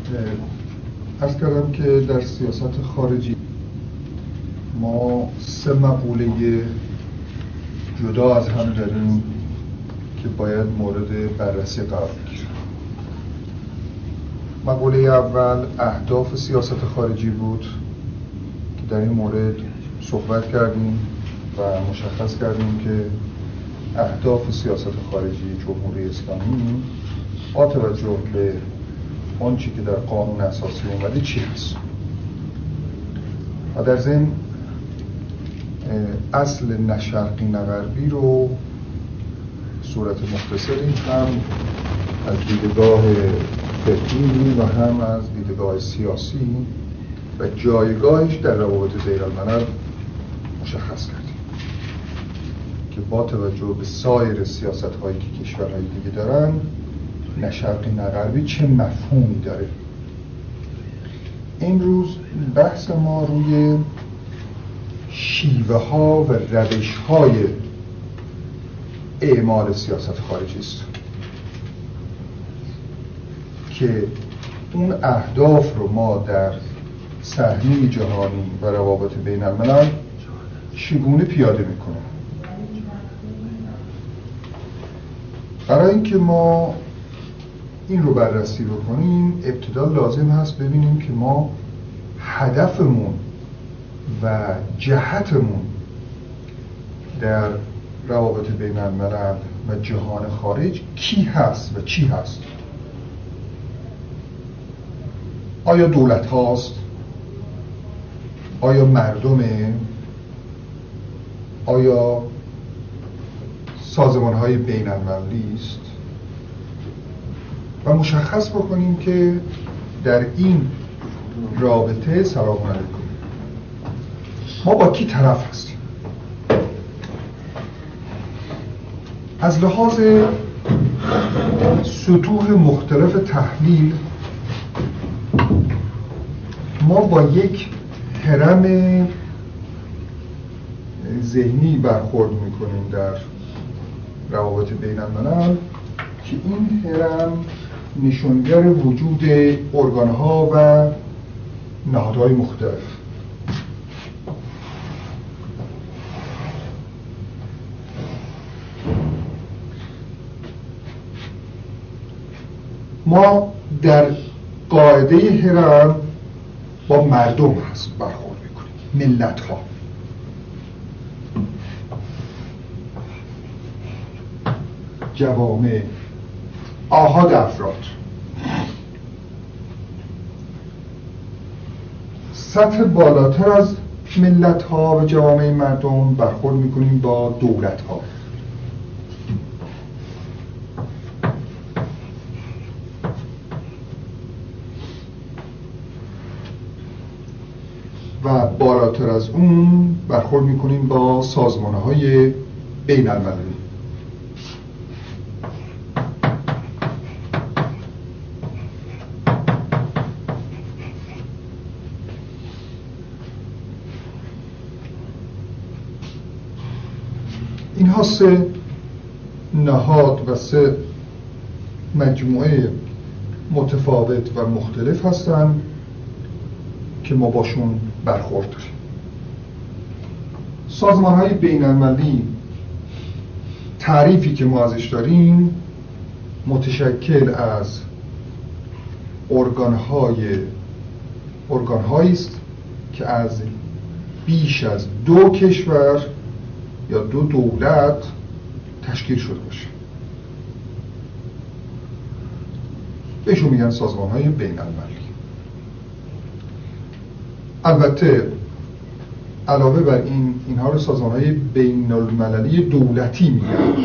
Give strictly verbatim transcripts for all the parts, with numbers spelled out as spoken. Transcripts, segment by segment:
عرض کردم که در سیاست خارجی ما سه مقوله جدا از هم داریم که باید مورد بررسی قرار بگیره. مقوله اول اهداف سیاست خارجی بود که در این مورد صحبت کردیم و مشخص کردیم که اهداف سیاست خارجی جمهوری اسلامی با توجه به آنچه که در قانون اساسی اومده چی هست و در ضمن اصل نه شرقی نه غربی رو صورت مختصری هم از دیدگاه فقهی و هم از دیدگاه سیاسی و جایگاهش در روابط بین‌الملل مشخص کردیم که با توجه به سایر سیاست‌هایی که کشورهای دیگه دارن نه شرقی نه غربی چه مفهومی داره. امروز بحث ما روی شیوه ها و روش های اعمال سیاست خارجی است که اون اهداف رو ما در صحنه جهانی و روابط بین الملل چگونه پیاده میکنیم. برای اینکه ما این رو بررسی بکنیم ابتدا لازم هست ببینیم که ما هدفمون و جهتمون در روابط بین الملل و جهان خارج کی هست و چی هست. آیا دولت هاست؟ آیا مردمه؟ آیا سازمان های بین المللی است؟ و مشخص بکنیم که در این رابطه سلام علیکم ما با کی طرف هستیم. از لحاظ سطوح مختلف تحلیل ما با یک هرم ذهنی برخورد میکنیم در روابط بین الملل که این هرم نشانگر وجود ارگان‌ها و نهادهای مختلف. ما در قاعده هرم با مردم هست برخورد میکنیم، ملت ها. جوامع، آحاد افراد. سطح بالاتر از ملت ها و جوامع مردم برخورد میکنیم با دولت ها. و بالاتر از اون برخورد میکنیم با سازمان های بین المللی. اینها سه نهاد و سه مجموعه متفاوت و مختلف هستند که ما باشون برخورد داریم. سازمان‌های بین‌المللی تعریفی که ما ازش داریم متشکل از ارگان‌های ارگان‌هایی است که از بیش از دو کشور یا دو دولت تشکیل شده باشه. بهشون میگن سازمان‌های بین‌المللی. البته علاوه بر این اینها رو سازمان‌های بین‌المللی دولتی میگن.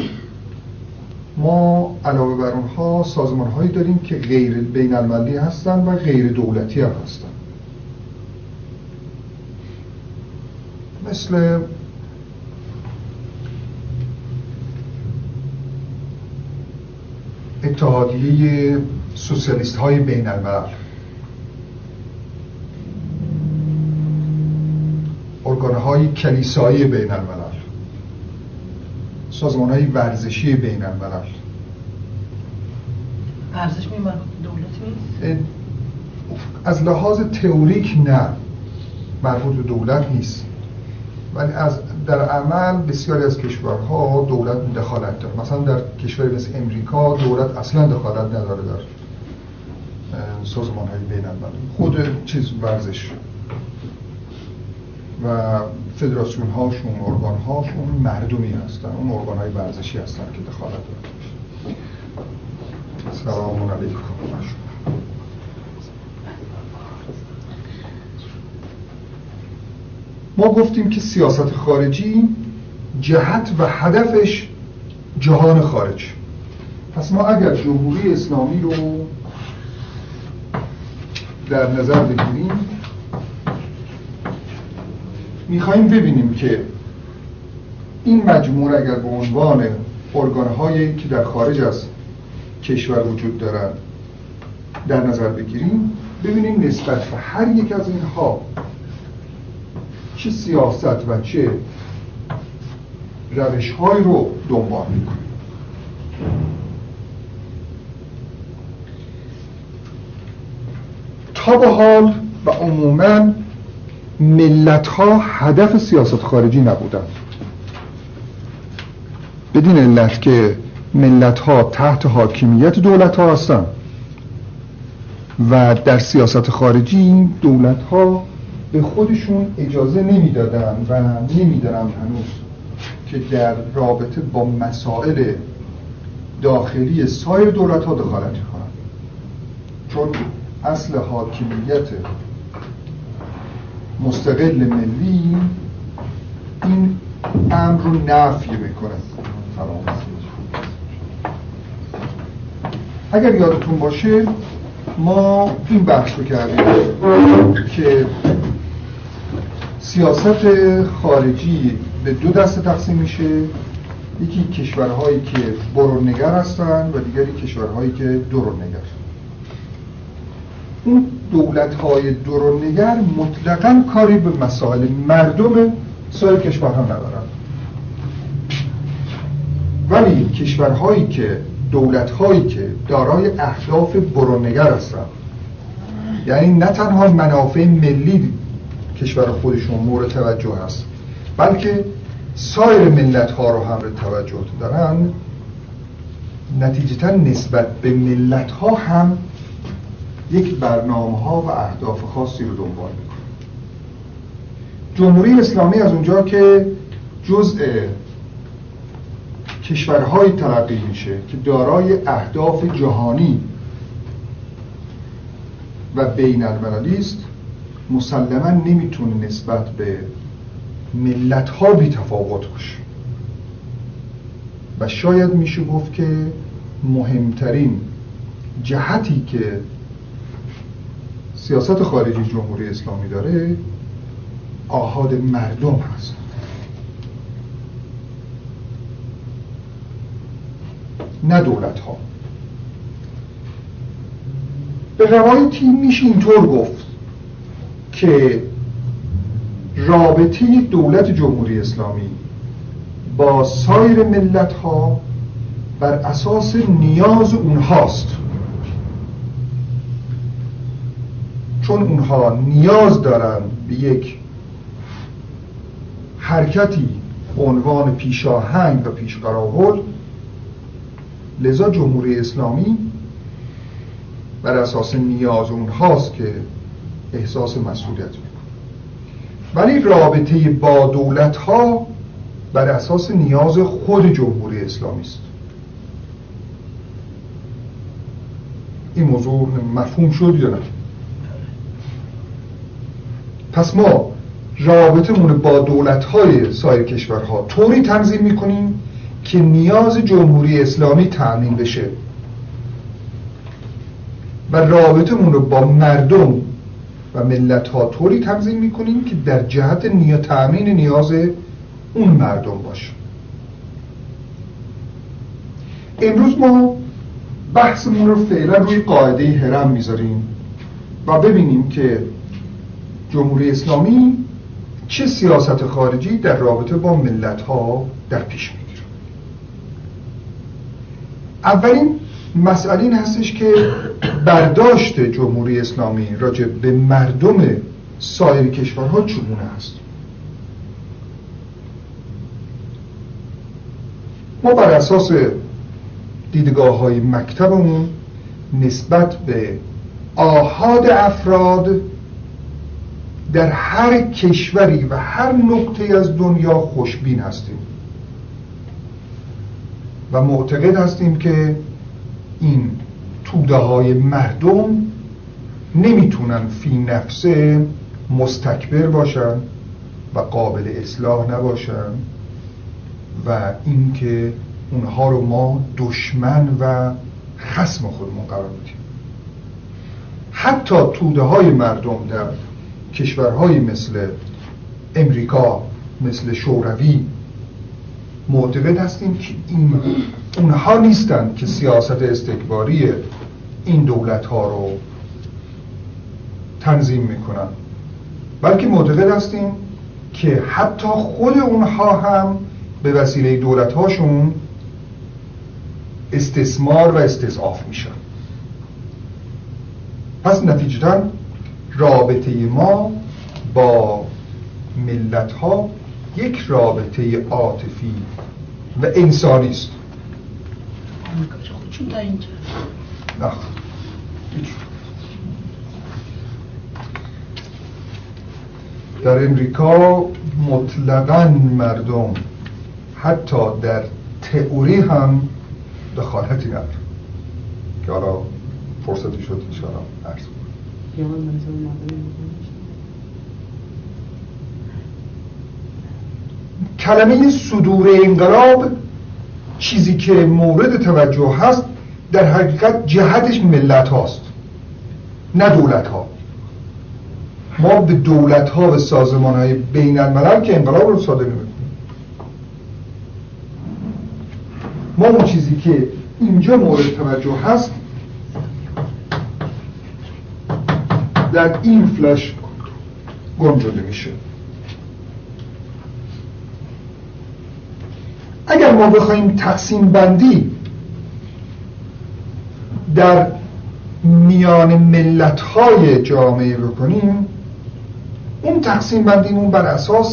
ما علاوه بر اونها سازمان‌هایی داریم که غیر بین‌المللی هستن و غیر دولتی هم هستن، مثل اتحادیه سوسیالیست های بین الملل، ارگان های کلیسایی بین الملل، سازمان های ورزشی بین الملل. ورزش می مربوط به دولت نیست؟ از لحاظ تئوریک نه، مربوط به دولت نیست، ولی از در عمل بسیاری از کشورها دولت دخالت داره. مثلا در کشوری مثل امریکا دولت اصلا دخالت نداره در سازمان‌های بین‌المللی، خود چیز ورزش و فدراسیون هاشون، ارگان هاشون مردمی هستن، اون ارگان های ورزشی هستن که دخالت دارن. سلام علیکم. ما گفتیم که سیاست خارجی جهت و هدفش جهان خارج. پس ما اگر جمهوری اسلامی رو در نظر بگیریم، میخواییم ببینیم که این مجموعه اگر به عنوان ارگان‌هایی که در خارج از کشور وجود دارن در نظر بگیریم، ببینیم نسبت به هر یک از اینها چه سیاست و چه روش‌هایی رو دنبال می‌کنیم. تا به حال و عموماً ملت‌ها هدف سیاست خارجی نبودند، بدین علت که ملت‌ها تحت حاکمیت دولت‌ها هستند و در سیاست خارجی دولت‌ها به خودشون اجازه نمیدادن و نمیدارن هنوز که در رابطه با مسائل داخلی سایر دولت‌ها دخالت کنند، چون اصل حاکمیت مستقل ملی این امر رو نفی میکنه. اگر یادتون باشه ما این بحث رو کردیم که سیاست خارجی به دو دسته تقسیم میشه، یکی کشورهایی که برونگر هستن و دیگری کشورهایی که درونگر. اون دولت‌های درونگر مطلقاً کاری به مسائل مردم سایر کشورها ندارن، ولی کشورهایی که دولت‌هایی که دارای اهداف برونگر هستن، یعنی نه تنها منافع ملی کشور خودشون مورد توجه هست، بلکه سایر ملت‌ها رو هم توجه دارن، نتیجتاً نسبت به ملت‌ها هم یک برنامه‌ها و اهداف خاصی رو دنبال می‌کنه. جمهوری اسلامی از اونجا که جزء کشورهایی تلقی میشه که دارای اهداف جهانی و بین‌المللی است، مسلماً نمیتونه نسبت به ملت‌ها بی تفاوت باشه و شاید میشه گفت که مهمترین جهتی که سیاست خارجی جمهوری اسلامی داره آحاد مردم هست. نه دولت ها. به روایتی میشه اینطور گفت که رابطه دولت جمهوری اسلامی با سایر ملت ها بر اساس نیاز اونهاست، چون اونها نیاز دارن به یک حرکتی عنوان پیشاهنگ و پیشقراول، لذا جمهوری اسلامی بر اساس نیاز اونهاست که احساس مسئولیت میکنه، ولی رابطه با دولت ها بر اساس نیاز خود جمهوری اسلامی است. این موضوع مفهوم شد یا نه؟ پس ما رابطمون با دولت‌های سایر کشورها طوری تنظیم می‌کنیم که نیاز جمهوری اسلامی تأمین بشه و رابطمون رو با مردم و ملت‌ها طوری تنظیم می‌کنیم که در جهت نیا تأمین نیاز اون مردم باشه. امروز ما بحثمون رو فعلا روی قاعده هرم می‌ذاریم و ببینیم که جمهوری اسلامی چه سیاست خارجی در رابطه با ملت‌ها در پیش می‌گیره. اولین مسئله این هستش که برداشت جمهوری اسلامی راجع به مردم سایر کشورها چگونه است. ما بر اساس دیدگاه های مکتبمون نسبت به آحاد افراد در هر کشوری و هر نقطه از دنیا خوشبین هستیم و معتقد هستیم که این توده های مردم نمیتونن فی نفسه مستکبر باشن و قابل اصلاح نباشن و اینکه اونها رو ما دشمن و خصم خودمون قرار میدیم. حتی توده های مردم در کشورهایی مثل امریکا، مثل شوروی معتقد هستیم که این اونها نیستن که سیاست استکباری این دولت ها رو تنظیم میکنن، بلکه معتقد هستیم که حتی خود اونها هم به وسیله دولت هاشون استثمار و استضعاف میشن. پس نتیجتاً رابطه ما با ملت ها یک رابطه عاطفی و انسانی است. خودشون تا اینجا نه در امریکا مطلقاً مردم حتی در تئوری هم دخالتی نداره که حالا فرصتی شد انشاءالله عرض کلمه صدور انقلاب چیزی که مورد توجه هست در حقیقت جهتش ملت هاست نه دولت ها. ما به دولت ها و سازمان های بین الملل که انقلاب رو صادر نمی‌کنیم. ما اون چیزی که اینجا مورد توجه هست در این فلش گنجونده میشه. اگر ما بخوایم تقسیم بندی در میان ملت‌های جامعه بکنیم، اون تقسیم بندیمون بر اساس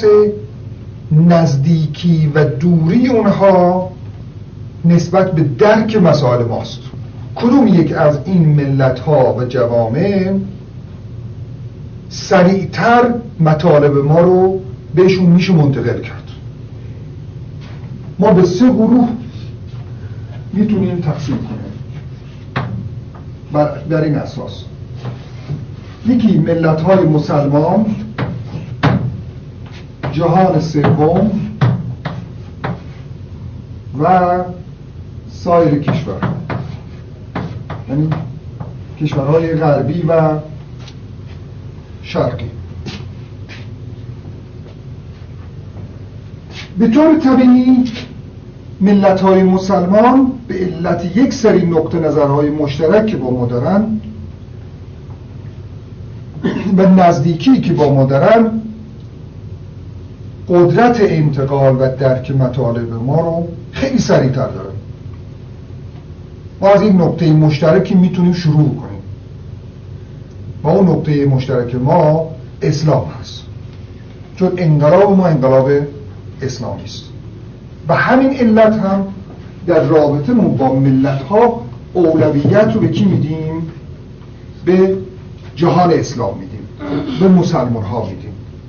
نزدیکی و دوری اونها نسبت به درک مسائل ماست. کدوم یک از این ملت‌ها و جوامع سریعتر مطالب ما رو بهشون میشه منتقل کرد. ما به سه گروه میتونیم تقسیم کنیم بر, بر این اساس. یکی ملت‌های مسلمان، جهان سوم و سایر کشورها، یعنی کشورهای غربی و شرقی. به طور طبیعی ملت‌های مسلمان به علت یک سری نقطه نظرهای مشترک که با ما دارن و نزدیکی که با ما دارن قدرت انتقال و درک مطالب ما رو خیلی سریع‌تر دارن. ما از این نقطه مشترکی میتونیم شروع کنیم و اون نقطه مشترک ما اسلام هست، چون انقلاب ما انقلاب اسلامی است و همین علت هم در رابطه ما با ملت ها اولویت رو به کی میدیم؟ به جهان اسلام میدیم، به مسلمان ها میدیم.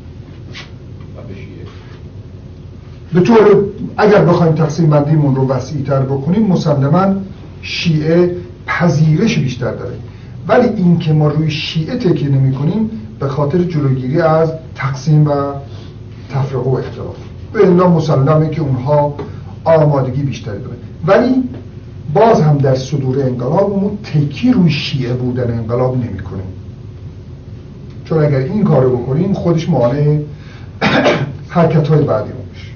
به طور اگر بخوایم تقسیم بندیمون رو وسیع‌تر بکنیم، مسلماً شیعه پذیرش بیشتر داره، ولی این که ما روی شیعه تکیه نمی کنیم به خاطر جلوگیری از تقسیم و تفرقه و اختلاف. به الا مسلمه که اونها آمادگی بیشتری داره، ولی باز هم در صدور انقلابمون تکیه روی شیعه بودن انقلاب نمی کنیم، چون اگر این کارو بکنیم خودش مانع حرکت های بعدی رو میشه.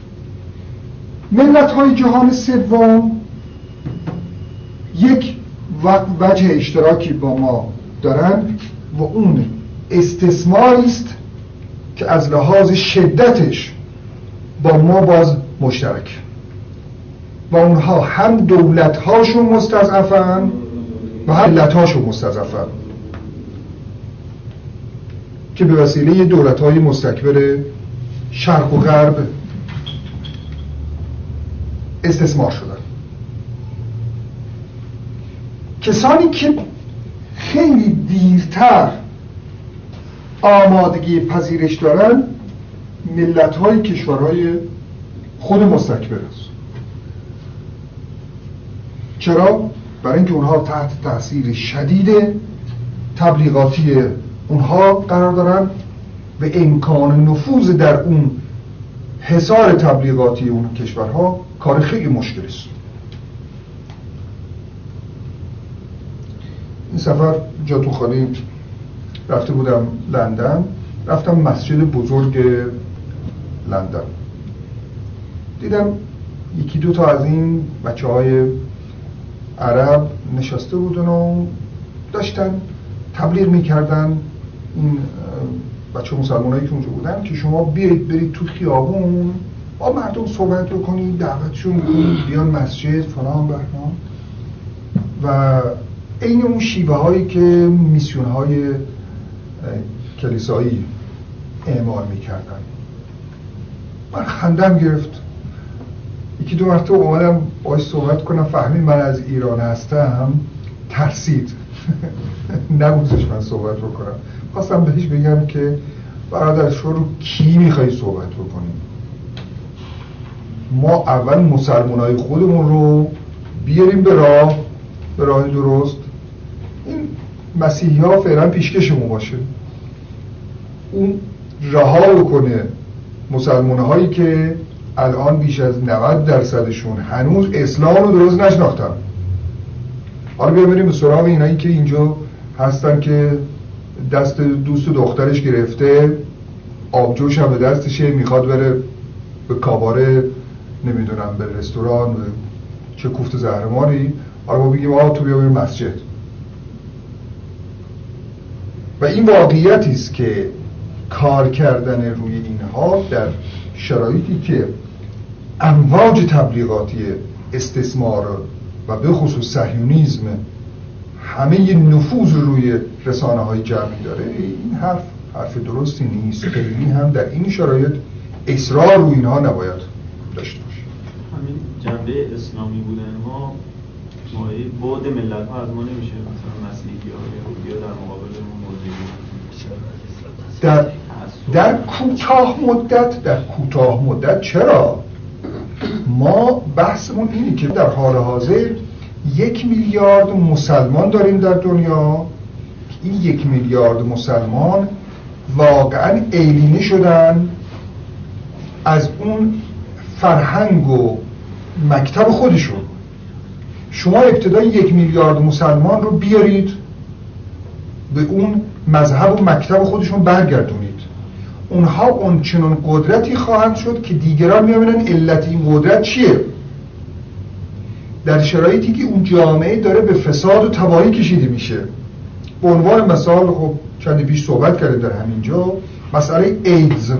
ملت های جهان سوم یک وجه اشتراکی با ما دارن و اون استثماری است که از لحاظ شدتش با ما باز مشترک. و اونها هم دولت‌هاشون مستضعفن و هم ملت‌هاشون مستضعفن که به وسیله دولت‌های مستکبر شرق و غرب استثمار شدن. کسانی که خیلی دیرتر آمادگی پذیرش دارن ملت‌های کشورهای خود مستکبر است. چرا؟ برای اینکه اونها تحت تاثیر شدید تبلیغاتی اونها قرار دارن و امکان نفوذ در اون حصار تبلیغاتی اون کشورها کار خیلی مشکلی است. این سفر جاتون خالی رفته بودم لندن، رفتم مسجد بزرگ لندن، دیدم یکی دو تا از این بچه های عرب نشسته بودن و داشتن تبلیغ میکردن، این بچه مسلمان هایی که اونجا بودن، که شما بیایید برید تو خیابون با مردم صحبت بکنید، دعوتشون بکنید بیان مسجد فلان بهمان، و این اون شیوه هایی که میسیون های کلیسایی اعمال میکردن. من خندم گرفت. یکی دو مرتبه اومدم باهاش صحبت کنم، فهمید من از ایران هستم، ترسید نگذاشت من صحبت بکنم. خواستم بهش بگم که برادر شما رو کی میخوایی صحبت بکنیم؟ ما اول مسلمانای خودمون رو بیاریم به راه به راه درست. این مسیحی ها فعلا پیشکشمون باشه، اون رها بکنه مسلمان هایی که الان بیش از نود درصدشون هنوز اسلام رو درست نشناختن. حالا بیا بریم به سراغ اینایی که اینجا هستن که دست دوست و دخترش گرفته، آبجوش هم به دستشه، میخواد بره به کاباره، نمیدونم به رستوران، به چه کوفت زهرماری. حالا ما بگیم آه تو بیا بریم مسجد. و این واقعیتی است که کار کردن روی اینها در شرایطی که امواج تبلیغاتی استثمار و به خصوص صهیونیسم همه نفوذ روی رسانه های جمعی داره، این حرف حرف درستی نیست. خیلی هم در این شرایط اصرار روی اینها نباید داشته باشه. همین جنبه اسلامی بودن ما مایه بعد ملت ها از ما نمیشه، مثلا مسیحی ها یا یهودی ها در مقابل در در کوتاه مدت در کوتاه مدت چرا؟ ما بحثمون اینه که در حال حاضر یک میلیارد مسلمان داریم در دنیا. این یک میلیارد مسلمان واقعا ایلینه شدن از اون فرهنگ و مکتب خودشون. شما ابتدای یک میلیارد مسلمان رو بیارید به اون مذهب و مکتب خودشون برگردونید، اونها اون چنان قدرتی خواهند شد که دیگران می‌بینن علت این قدرت چیه. در شرایطی که اون جامعه داره به فساد و تباهی کشیده میشه. به عنوان مثال، خب چندی پیش صحبت کرده در همینجا، مسئله ایدز.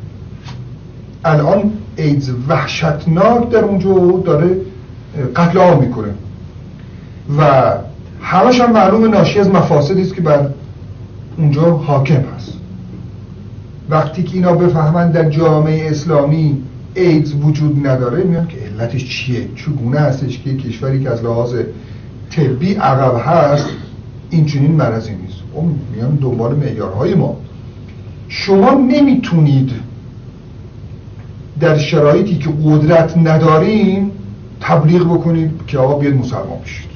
الان ایدز وحشتناک در اونجا داره قتل عام میکنه و همش هم معلوم ناشی از مفاسدی است که بر اونجا حاکم هست. وقتی که اینا بفهمن در جامعه اسلامی ایدز وجود نداره، میان که علتش چیه، چگونه هستش که کشوری که از لحاظ طبی عقب هست این چنین مرضی نیست. اون میان دنبال معیارهای ما. شما نمیتونید در شرایطی که قدرت ندارین تبلیغ بکنید که آقا بیاید مسلمان بشید.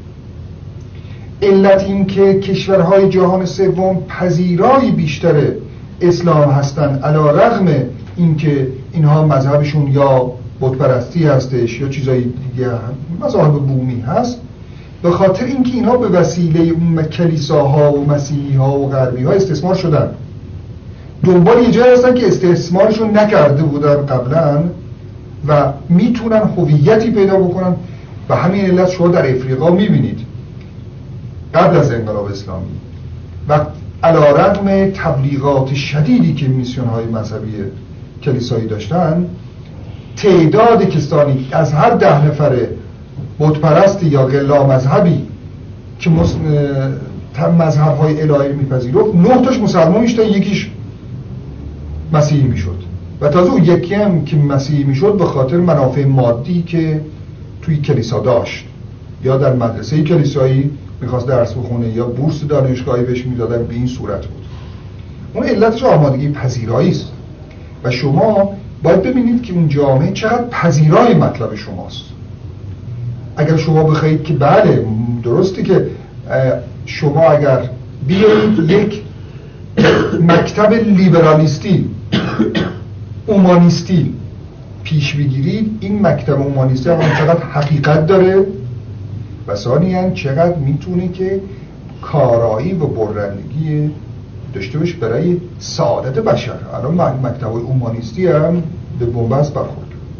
علت این که کشورهای جهان سوم پذیرای بیشتر اسلام هستن علی رغم این که اینها مذهبشون یا بتپرستی هستش یا چیزای دیگه مذاهب بومی هست، به خاطر اینکه اینها به وسیله اون کلیساها و مسیحی ها و غربی ها استثمار شدن. دنبال یه جایی هستن که استثمارشون نکرده بودن قبلا و میتونن هویتی پیدا بکنن. و همین علت شما در افریقا میبینید قبل از انقلاب اسلامی و علی رغم تبلیغات شدیدی که میسیون های مذهبی کلیسایی داشتن، تعداد کسانی از هر ده نفر بتپرستی یا غلا مذهبی که مذهب‌های الهی میپذیرفت، نه تاش مسلمان میشد، یکیش مسیحی میشد. و تازه اون یکی هم که مسیحی میشد به خاطر منافع مادی که توی کلیسا داشت، یا در مدرسه کلیسایی میخواست درس بخونه یا بورس دانشگاهی بهش میدادن، به این صورت بود. اون علتش آمادگی پذیرایی است و شما باید ببینید که اون جامعه چقدر پذیرای مطلب شماست. اگر شما بخواید که بله درسته که شما اگر بیایید یک مکتب لیبرالیستی اومانیستی پیش بگیرید، این مکتب اومانیستی هم چقدر حقیقت داره و ثانیاً چقدر میتونه که کارایی و برندگی داشته باشه برای سعادت بشر. الان مکتب اومانیستی هم به بنبست برخورد.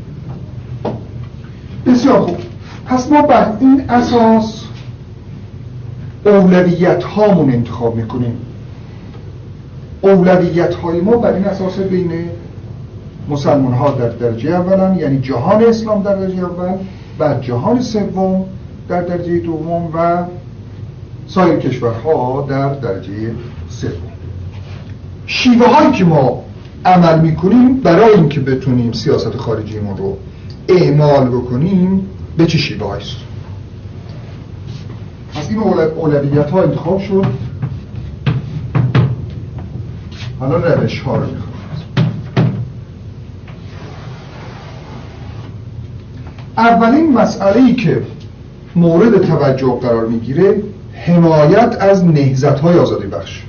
بسیار خوب، پس ما بر این اساس اولویت هامون انتخاب میکنیم. اولویت های ما بر این اساس بین مسلمان ها در درجه اولا، یعنی جهان اسلام در درجه اول، و جهان سوم در درجه دوم و سایر کشورها در درجه سوم. شیوه هایی که ما عمل میکنیم برای اینکه بتونیم سیاست خارجیمون رو اعمال بکنیم به چه شیوه هاییست؟ از این اولویت ها انتخاب شد. حالا روش ها رو میخوام. اولین مسئله‌ای که مورد توجه قرار میگیره حمایت از نهضت‌های آزادی بخش.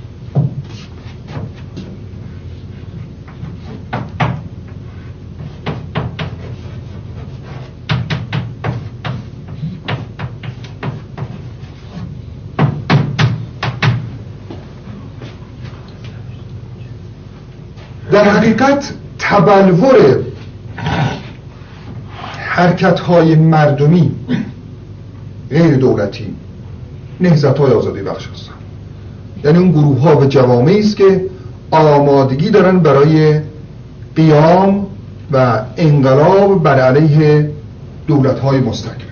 در حقیقت تبلور حرکت‌های مردمی غیر دولتی نهضت‌های آزادی بخش هستن. یعنی اون گروه‌ها و جوامعی است که آمادگی دارن برای قیام و انقلاب بر علیه دولت‌های مستکبر.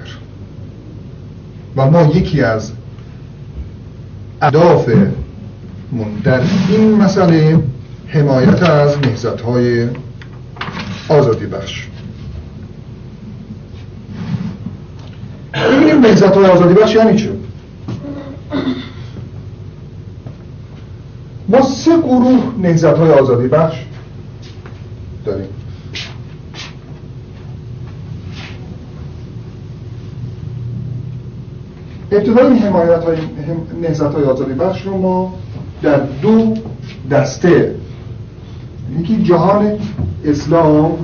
و ما یکی از اهدافمون در این مسئله حمایت از نهضت‌های آزادی بخش. ببینیم نهضت‌های آزادی بخش یعنی چه؟ ما سه گروه نهضت‌های آزادی بخش داریم. ابتدای این حمایت‌های نهضت‌های آزادی بخش رو ما در دو دسته، یکی جهان اسلام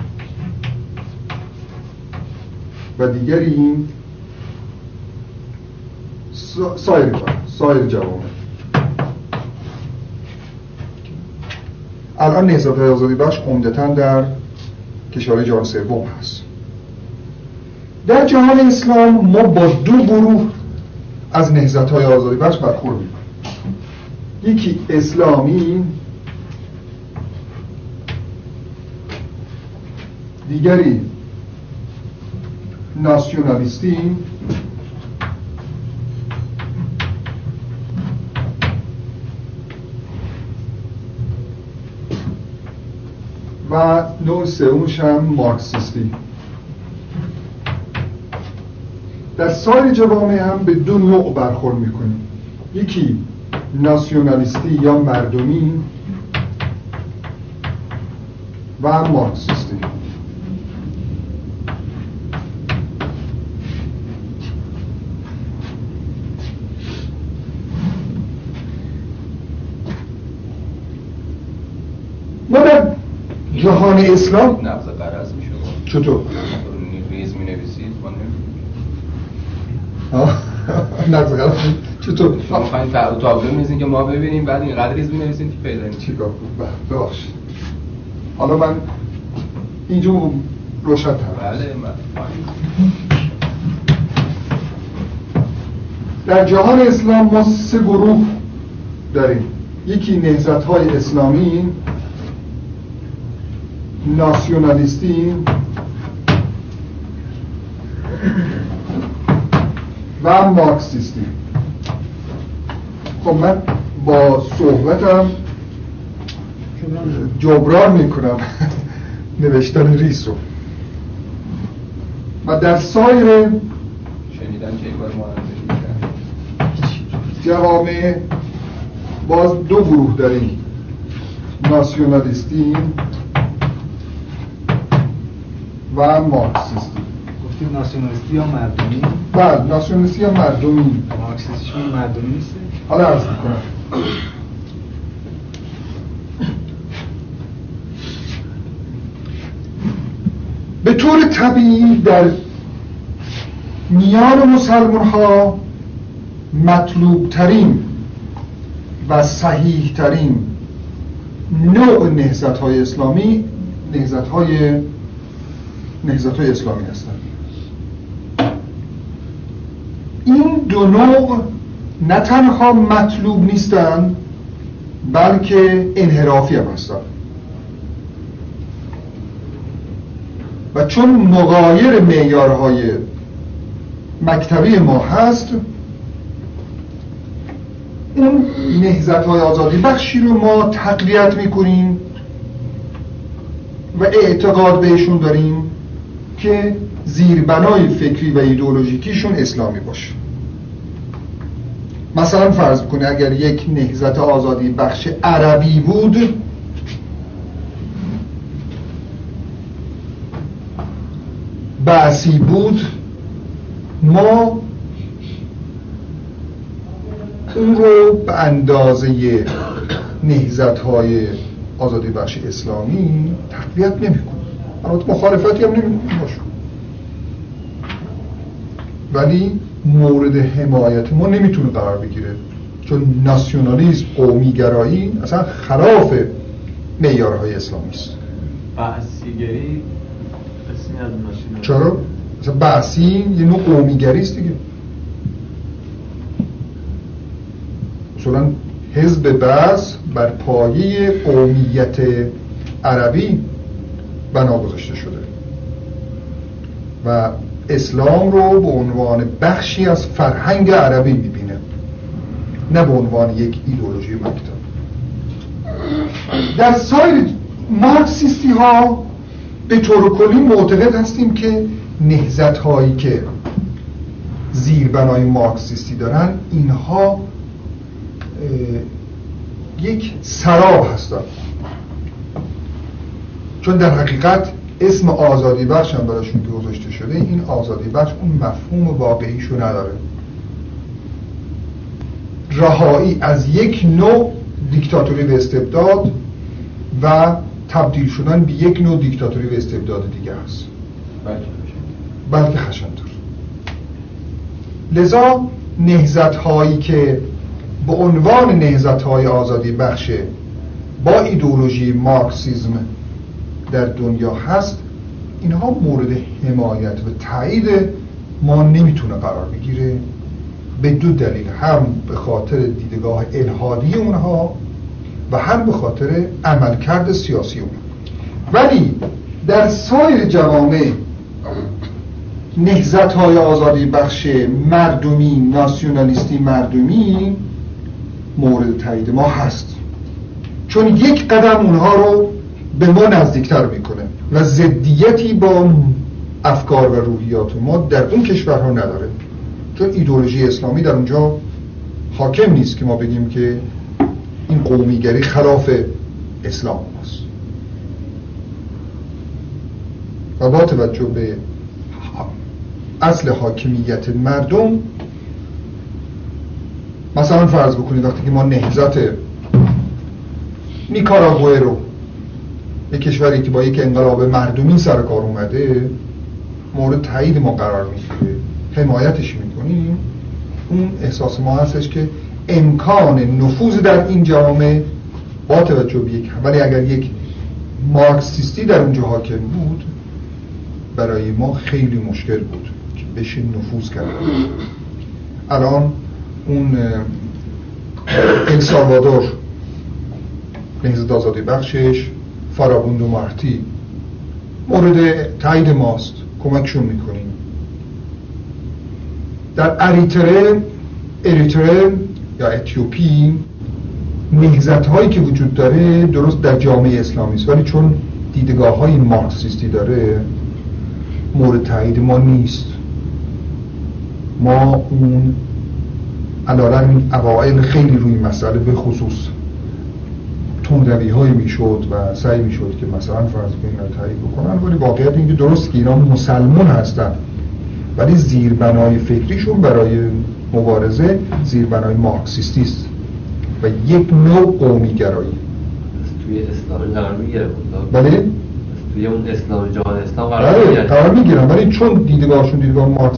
و دیگری سایر کار سایر جوامع. الان نهضت‌های آزادی بخش عمدتاً در کشورهای جهان سوم هست. در جهان اسلام ما با دو گروه از نهضت‌های آزادی بخش برخورد می‌کنیم. یکی اسلامی، دیگری ناسیونالیستی و نوع سومش هم مارکسیستی. در سایر جوامع هم به دو نوع برخورد میکنیم، یکی ناسیونالیستی یا مردمی و مارکسیستی. ما در جهان اسلام نقض قرض میشه. چطور؟ ریز می نویسید ما نمیدونم. نقض قرض چطور؟ شما میخواین تابلو می‌نویسین که ما ببینیم، بعد اینقدر ریز می نویسین که پیدا نمیشه. چیکار کنم؟ ببخشید. حالا من اینجا روشن تر. بله من. در جهان اسلام ما سه گروه داریم. یکی نهضت‌های اسلامی، ناسیونالیستی و مارکسیستی. خب من با صحبتم جبران میکنم نوشتن ریس رو و در سایر شنیدم که این بار معرفی می‌کنم جوامع باز دو گروه داریم، ناسیونالیستی و مارکسیستی. گفتید ناسیونالیستی یا مردمی؟ بله، ناسیونالیستی یا مردمی. مارکسیستی مردمی نیست؟ حالا عرض میکنم. به طور طبیعی در میان مسلمان ها مطلوب ترین و صحیح ترین نوع نهضت های اسلامی نهضت های نهضت های اسلامی هستند. این دو نوع نه تنها مطلوب نیستند بلکه انحرافی هم هستند و چون مغایر معیارهای مکتبی ما هست، اون نهضت‌های آزادی بخشی رو ما تقویت میکنیم و اعتقاد بهشون داریم که زیربنای فکری و ایدئولوژیکیشون اسلامی باشه. مثلا فرض کنید اگر یک نهضت آزادی بخش عربی بود، بعثی بود، ما اون رو به اندازه نهضت‌های آزادی بخش اسلامی تقویت نمی‌کنیم. البته مخالفتی هم نمی‌کنیم باشه، ولی مورد حمایت ما نمیتونه قرار بگیره، چون ناسیونالیسم، قومی‌گرایی اصلا خلاف معیارهای اسلامی است. بعثیگری قسمی از ناسیونالیسم. چرا؟ مثلا بعثی یه نوع قومی‌گری است دیگه. مثلا حزب بعث بر پایه قومیت عربی بنا گذاشته شده و اسلام رو به عنوان بخشی از فرهنگ عربی میبینه، نه به عنوان یک ایدئولوژی مکتب. در سایر مارکسیستی ها به طور کلی معتقد هستیم که نهضت هایی که زیربنای مارکسیستی دارن، اینها یک سراب هستن، چون در حقیقت اسم آزادی بخش هم براشون گذاشته شده. این آزادی بخش اون مفهوم واقعیشو نداره. رهایی از یک نوع دیکتاتوری و استبداد و تبدیل شدن به یک نوع دیکتاتوری و استبداد دیگه هست، بلکه خشن‌تر. لذا نهضت هایی که به عنوان نهضت‌های آزادی بخش با ایدئولوژی مارکسیسم در دنیا هست، اینها مورد حمایت و تایید ما نمیتونه قرار بگیره به دو دلیل: هم به خاطر دیدگاه الحادی اونها و هم به خاطر عملکرد سیاسی اونها. ولی در سایر جوامع نهضت‌های آزادی بخش مردمی، ناسیونالیستی مردمی مورد تایید ما هست، چون یک قدم اونها رو به ما نزدیکتر میکنه و ضدیتی با افکار و روحیات ما در اون کشورها نداره، چون ایدئولوژی اسلامی در اونجا حاکم نیست که ما بگیم که این قومیگری خلاف اسلام است. و با توجه به اصل حاکمیت مردم، مثلا فرض بکنید وقتی که ما نهضت نیکاراگوئه رو، یک کشوری که با یک انقلاب مردمی سر کار اومده، مورد تایید ما قرار میگیره، حمایتش میکنیم، اون احساس ما هستش که امکان نفوذ در این جامعه با توجه به یک، ولی اگر یک مارکسیستی در اونجا حاکم بود، برای ما خیلی مشکل بود که بشه نفوذ کرد. الان اون السالوادور نهضت آزادی بخشش، فارابوندو مارتی مورد تایید ماست، کمکشون میکنیم. در اریتره اریتره یا اتیوپی نهضت هایی که وجود داره درست در جامعه اسلامی است، ولی چون دیدگاه های مارکسیستی داره مورد تایید ما نیست. ما اون علیرغم اوایل خیلی روی مسئله به خصوص تندروی های میشد و سعی میشد که مثلا فرض کنیم اینا تایید بکنن، ولی واقعیت این که درست که اینا مسلمان هستن ولی زیربنای فکریشون برای مبارزه زیربنای مارکسیستی است و یک نوع قومی گرایی. توی اسلام قرار میگیره بود. بله؟ توی اون اسلام جهان اسلام قرار میگیره. بله قرار میگیرن، ولی چون دیدگاهشون دیدگاه مارکس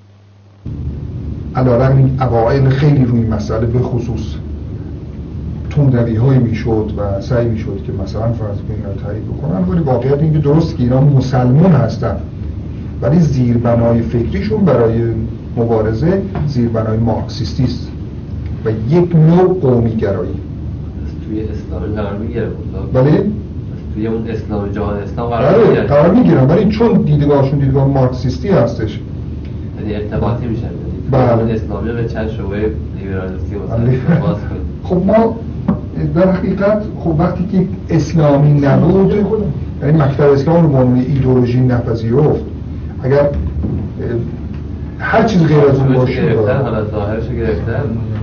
علیرغم اوایل خیلی روی مسئله به خصوص تندروی های میشد و سعی میشد که مثلا فرض کنیم اینا تایید بکنن، ولی واقعیت این که درست که اینا مسلمان هستن ولی زیربنای فکریشون برای مبارزه زیربنای مارکسیستی است و یک نوع قومی گرایی. توی اسلام قرار میگیره بود. بله؟ توی اون اسلام جهان اسلام قرار میگیره. قرار میگیرن، ولی چون دیدگاهشون دیدگاه مارکسیستی هستش یعنی ارتباطی میشن. بله. اسلامی به چند شعبه لیبرالیستی مثلا باز کنیم. خب ما در حقیقت خب وقتی که اسلامی نبود، یعنی مکتب اسلام رو به عنوان ایدئولوژی نپذیرفت، اگر هر چیز غیر از اون باشه گرفتن، حالا ظاهرشو گرفتن،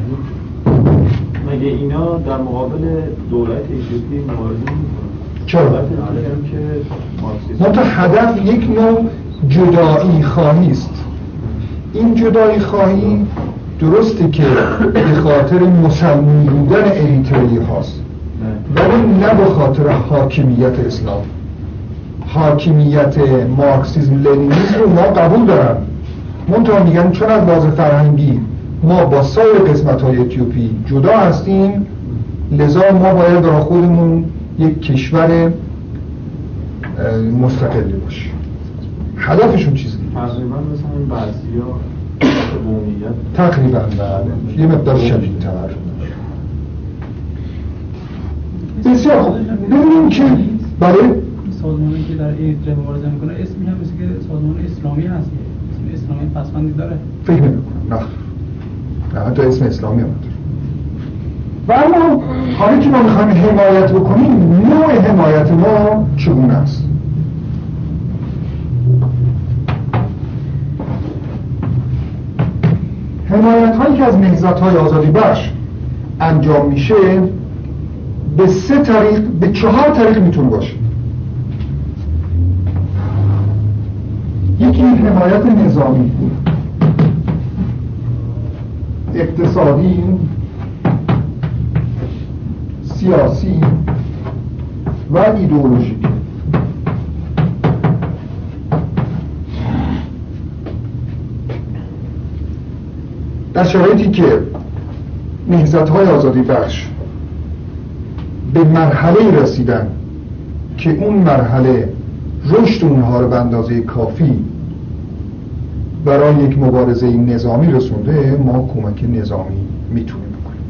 مگه اینا در مقابل دولت ایتیوپی مبارزه میکنن؟ چرا؟ منتها هدف یک نوع جدایی خواهی است. این جدایی خواهی درسته که به خاطر مسلمان بودن اریتریایی هاست، ولی نه به خاطر حاکمیت اسلام. حاکمیت مارکسیسم لنینیسم رو ما قبول دارن، منتها میگن چون از لحاظ فرهنگی ما با سایر قسمت‌های اتیوپی جدا هستیم، لذا ما باید برای خودمون یک کشور مستقلی باشیم. هدفشون چیز دیگه تقریبا مثل این بعضیا قومیت تقریبا بله یه مقدار شدیدتر. بسیار خوب، ببینیم که برای سازمانی که در ایتره مبارزه میکنه اسمی هم مثل که سازمان اسلامی هست، اسم اسلامی پسمندی داره؟ فکر نمی‌کنم، نه نه حتی اسم اسلامی هم نداره. و اما حالی که ما میخوایم حمایت بکنیم، نوع حمایت ما چگونه است؟ حمایت هایی که از نهضت های آزادی بخش انجام میشه به سه طریق، به چهار طریق میتونه باشه. یکی حمایت نظامی، اقتصادی، سیاسی و ایدئولوژیک. در شرایطی که نهضت‌های آزادی بخش به مرحله رسیدن که اون مرحله رشد اونها رو به اندازه کافی برای یک مبارزه نظامی رسونده، ما کمک نظامی میتونیم بکنیم.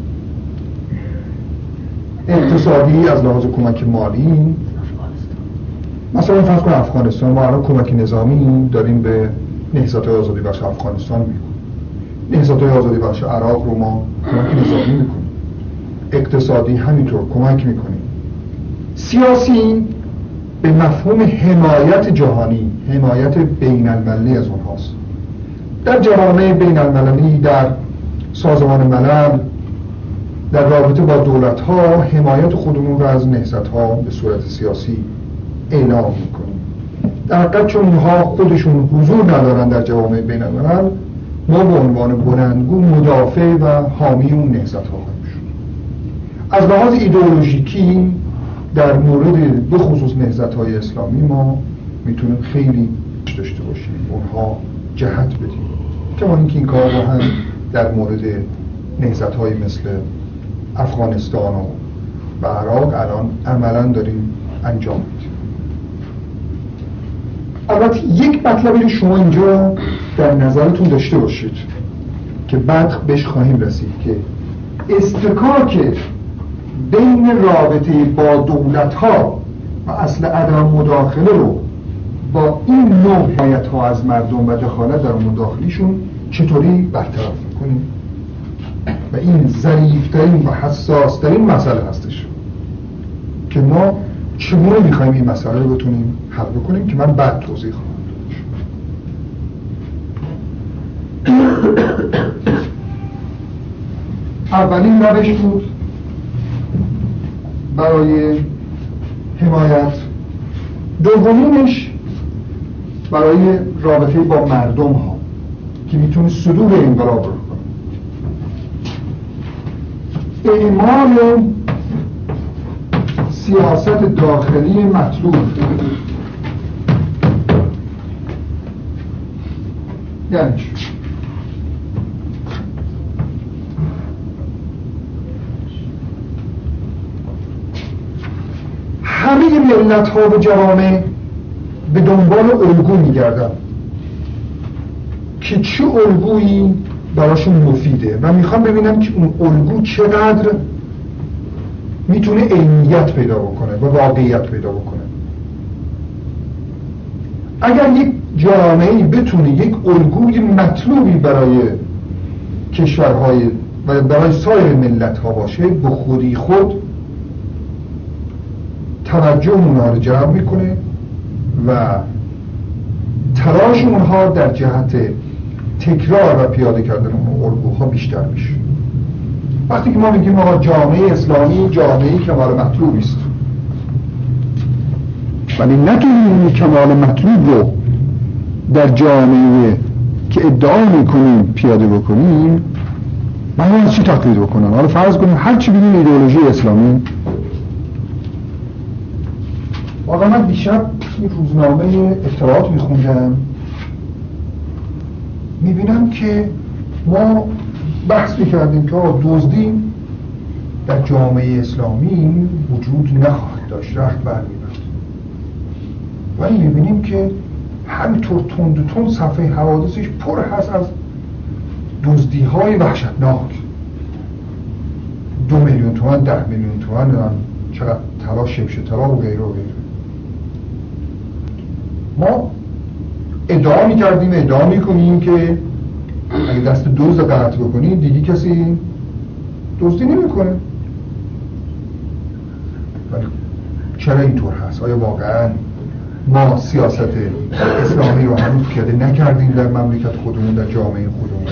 اقتصادی از لحاظ کمک مالی، مثلا فرض کن افغانستان، ما الان کمک نظامی داریم به نهضت‌های آزادی بخش افغانستان میکنیم. نهضت‌های آزادی بخش عراق رو ما کمک نظامی میکنیم. اقتصادی همینطور کمک میکنیم. سیاسی به مفهوم حمایت جهانی، حمایت بین المللی از اونهاست. در جوامع بین المللی، در سازمان ملل، در رابطه با دولت ها حمایت خودمون رو از نهضت ها به صورت سیاسی اعلام میکنیم. در حقیقت چون اونها خودشون حضور ندارن در جوامع بین الملل، ما به عنوان بلندگو مدافع و حامی اون نهضت ها خواهیم شد. از لحاظ ایدئولوژیکی در مورد به خصوص نهضت‌های اسلامی ما میتونیم خیلی داشته باشیم، اونها جهت بدیم، کما اینکه این کار رو هم در مورد نهضت‌های مثل افغانستان و, و عراق الان عملاً داریم انجام میدیم. البته یک مطلبی رو شما اینجا در نظرتون داشته باشید که بعد بهش خواهیم رسید که استکاک بین رابطه با دولت‌ها و اصل عدم مداخله رو با این نوع حمایت‌ها از مردم و دخالت در مداخلیشون چطوری برطرف میکنیم و این ظریف‌ترین و حساس‌ترین مسئله هستش که ما چگونه میخوایم این مسئله رو بتونیم حل بکنیم که من بعد توضیح خواهم داد. اولین روش بود برای حمایت، دومینش برای رابطه با مردم ها که میتونه صدور انقلاب رو کنه، اعمال سیاست داخلی مطلوب. یعنی چی؟ همه ملت ها و جوامع به دنبال الگو میگردن که چه الگویی براشون مفیده و میخوام ببینم که اون الگو چقدر میتونه عینیت پیدا بکنه و واقعیت پیدا بکنه. اگر یک جامعه‌ای بتونه یک الگوی مطلوبی برای کشورهای و برای سایر ملت‌ها باشه، به خودی خود توجه اونها رو جلب میکنه و تلاش اونها در جهت تکرار و پیاده کردن اون الگوها بیشتر میشه. وقتی که ما میگیم آقا جامعه اسلامی جامعه‌ای کمال مطلوبی است، ولی نتونیم این کمال مطلوب رو در جامعه که ادعا میکنیم پیاده بکنیم، من از چی تقلید بکنم؟ حالا فرض کنیم هر چی بگیم ایدئولوژی اسلامی. واقعا من دیشب این روزنامه اطلاعات میخوندم، میبینم که ما بحث میکردیم که دزدی در جامعه اسلامی وجود نخواهد داشت، رخت برمی‌دارد، ولی میبینیم که همینطور تند و تند صفحه حوادثش پر هست از دزدی های وحشتناک. دو میلیون تومان، ده میلیون تومان، چقدر طلا، شمش طلا و غیره و غیره. ما ادعا میکردیم ادعا میکنیم که اگه دست دزد قطع بکنید دیگه کسی دزدی نمیکنه. ولی چرا اینطور هست؟ آیا واقعا ما سیاست اسلامی رو هنوز پیاده نکردیم در مملکت خودمون، در جامعه خودمون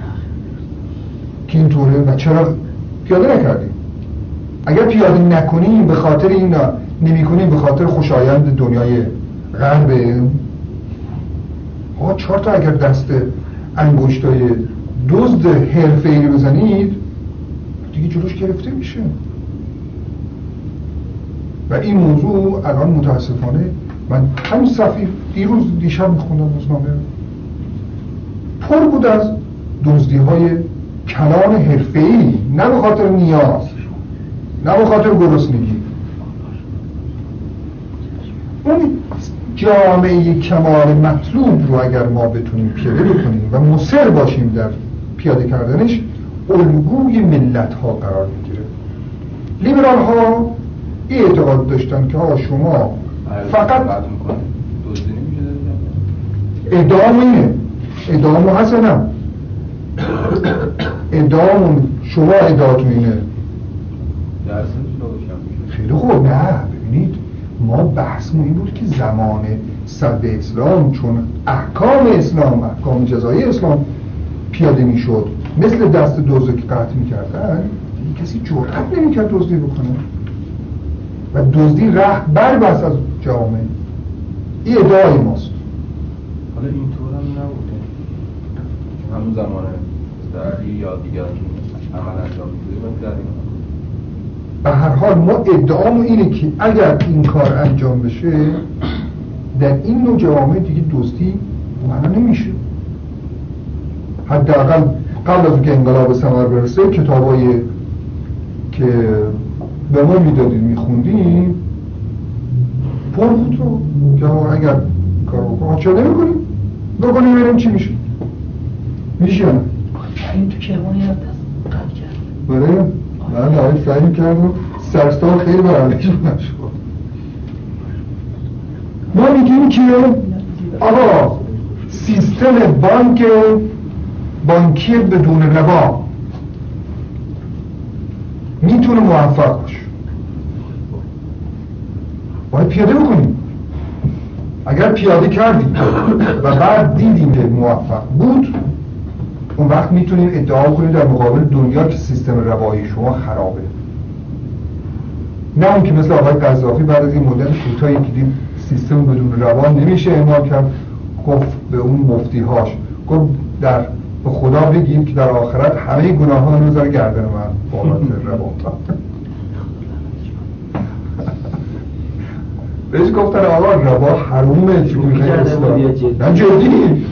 که اینطوره؟ و چرا پیاده نکردیم؟ اگر پیاده نکنیم به خاطر این نمی کنیم به خاطر خوشایند دنیای غربه، آقا چهار تا اگر دست انگشتای دزد حرفه‌ای رو بزنید دیگه جلوش گرفته میشه. و این موضوع الان متاسفانه، من همین صفحه دیروز دیشب میخوندم روزنامه، پر بود از دزدی های کلان حرفه‌ای، نه به خاطر نیاز، نه به خاطر گرسنگی. اون جامعه کمال مطلوب رو اگر ما بتونیم پیاده بکنیم و مصر باشیم در پیاده کردنش، الگوی ملت ها قرار میگیره. لیبرال ها این اعتقاد داشتن که ها شما فقط ادعام اینه، ادعام حسنم، ادعام شما ادعاتون اینه. خیلی خوب. نه ببینید، ما بحثمون این بود که زمان صدر اسلام چون احکام اسلام، احکام جزایی اسلام پیاده می شد، مثل دست دزد که قطع می کردن، دیگه کسی جرأت نمی کرد دزدی بکنه و دزدی رخت بربست از جامعه. این ادعای ماست. حالا اینطور هم نبوده همون زمان دردی یا دیگر عمل انجام میده. به هر حال ما ادعامون اینه که اگر این کار انجام بشه در این نوع جوامع دیگه دزدی معنا نمیشه. حداقل قبل از اینکه انقلاب ثمر برسه کتابایی که به ما میدادید میخوندیم پر بود رو که اگر کار بکنم چرا نمیکنیم؟ بکنیم ببینیم چی میشه. میشه نه؟ این تو کرمانی رفت دست قبل کرد. بله؟ من دارید سعی کردم سرستان خیلی برندش نشد. ما میگیم که آقا سیستم بانک بانکی بدون ربا میتونه موفق باشه. باید پیاده بکنیم. اگر پیاده کردیم و بعد دیدیم که موفق بود، اون وقت میتونیم ادعا کنیم در مقابل دنیا که سیستم روایی شما خرابه. نه اون که مثل آقای قذافی بعد از این مدت کوتاهی که دید سیستم بدون روا نمیشه اعمال کرد، گفت به اون مفتیهاش، گفت در به خدا بگید که در آخرت همه گناهان رو بذاره گردن من بابت روا. بهش گفتن آقا روا حرومه، چون غیر اسلام. نه جدی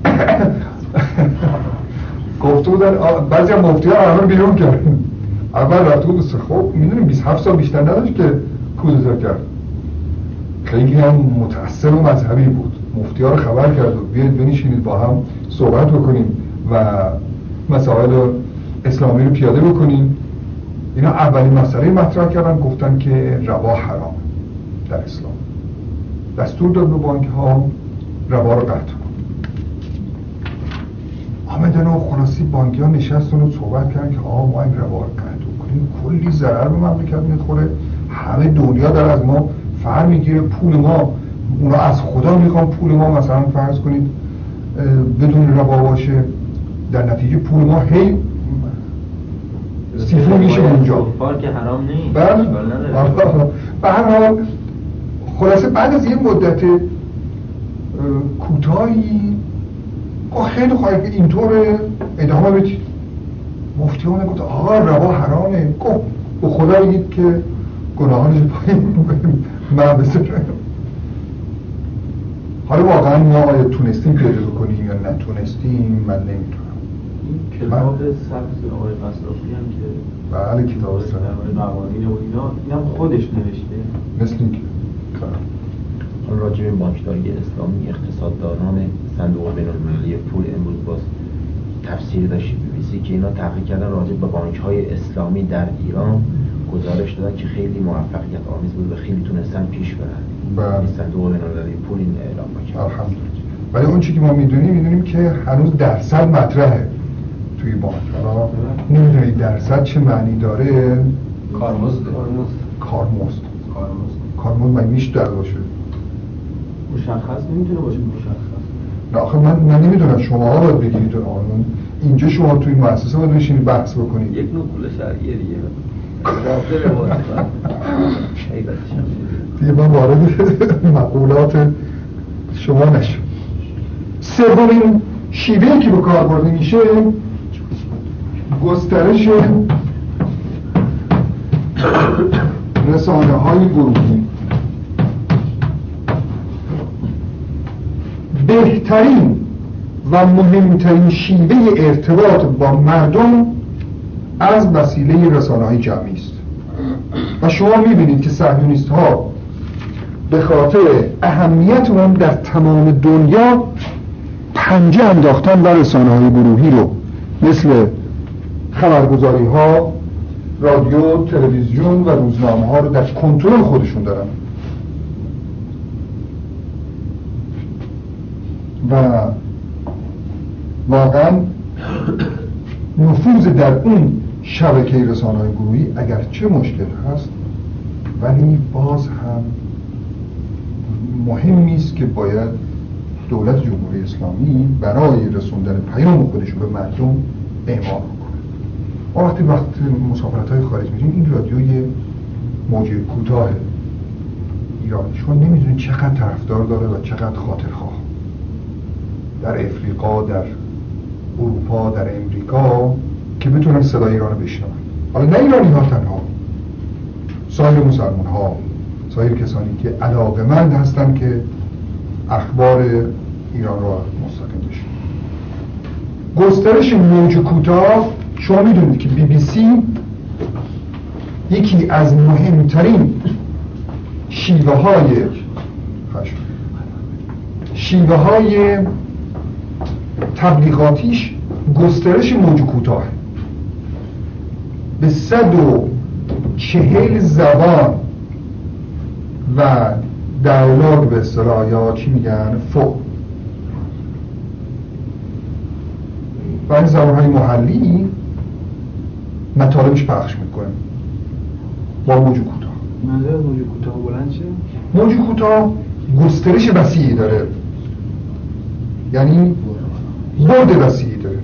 گفته بودن بعضی هم مفتی ها همه بیرون کردن. اول رفته بود خب میدونیم بیست و هفت سال بیشتر نداشت که کودتا کرد، خیلی هم متأثر و مذهبی بود. مفتی ها رو خبر کرد و بیاید بنشینید با هم صحبت بکنیم و مسائل اسلامی رو پیاده بکنیم. اینا اولین مسئله مطرح کردن، گفتن که ربا حرام در اسلام. دستور داد به بانک ها ربا رو قطع کن. آمدن و خلاصی بانکی ها نشستن و صحبت کردن که آقا ما این ربا رو قطع کنیم، کلی ضرر به مملکت میخوره، همه دنیا داره از ما فر میگیره، پول ما اونا از خدا میخوان پول ما مثلا فرض کنید بدون ربا باشه، در نتیجه پول ما هی سیفون میشه اونجا. کفار که حرام نیست. بله. به هر حال خلاصه بعد از یه مدت کوتاهی خیلی خواهی که اینطور ادامه بدید. مفتی ها نگفت آقا ربا حرامه، گفت به خدا بگید که گناهانش پایین من بسرم. حالا واقعا ما آیا تونستیم پیدا بکنیم یا نتونستیم من نمیدونم. این کتاب سبز آقای قصرافی هم که بله کتاب سبز در قوانین و اینا اینم خودش نوشته مثل این که حالا راجع به بانکداری اسلامی اقتصاددانان صندوق بین‌المللی پول امروز باز تفسیر داشتی بی بی سی که اینا تحقیق کردن راجع به بانک‌های اسلامی در ایران، گزارش دادن که خیلی موفقیت آمیز بود و خیلی تونستن پیش برن. بله. صندوق بین‌المللی پول این اعلام کرد. الحمدلله. ولی اون چیزی که ما میدونیم میدونیم که هنوز درصد مطرحه توی بانک. حالا نمیدونید درصد چه معنی داره؟ کارمزد. کارمزد. کارمزد. کارمزد مگه میشه در باشه؟ مشخص نمیتونه باشه مشخص. نه آخه من من نمیدونم، شماها باید بگیرید اون قانون. اینجا شما توی مؤسسه باید بشینید بحث بکنید. یک نوع پول شرعیه دیگه. رابطه لباس. دیگه من وارد مقولات شما نشم. سومین شیوهی که به کار برده میشه گسترش رسانه های گروهی. بهترین و مهمترین شیوه ارتباط با مردم از وسیله رسانه های جمعی است و شما میبینید که صهیونیست ها به خاطر اهمیت اون در تمام دنیا پنجه انداختن و رسانه های گروهی رو مثل خبرگزاری ها، رادیو، تلویزیون و روزنامه ها رو در کنترل خودشون دارن و واقعا نفوذ در اون شبکه رسانه های گروهی اگرچه مشکل هست ولی باز هم مهم است که باید دولت جمهوری اسلامی برای رسوندن پیام خودش به مردم اعمال کنه. ما وقتی وقت مسافرت های خارج میریم این رادیوی موجه کوتاه ایرانی شما نمیدونید چقدر طرفدار داره و چقدر خاطرخواه در افریقا، در اروپا، در امریکا که بتونن صدای ایران رو بشنون. حالا نه ایرانی ها تنها، سایر مسلمان ها، سایر کسانی که علاقه‌مند هستن که اخبار ایران را مستقیم بشن. گسترش موج کوتاه، شما میدونید که بی بی سی یکی از مهمترین شیوه های شیوه های تبلیغاتیش گسترش موج کوتاه به صد و چهل زبان و دیالوگ به اصطلاح یا چی میگن فو و این زبانهای محلی مطالبش پخش میکنه با موج کوتاه. منظور موج کوتاه بلند چه؟ موج کوتاه گسترش وسیعی داره، یعنی برد وسیعی داره.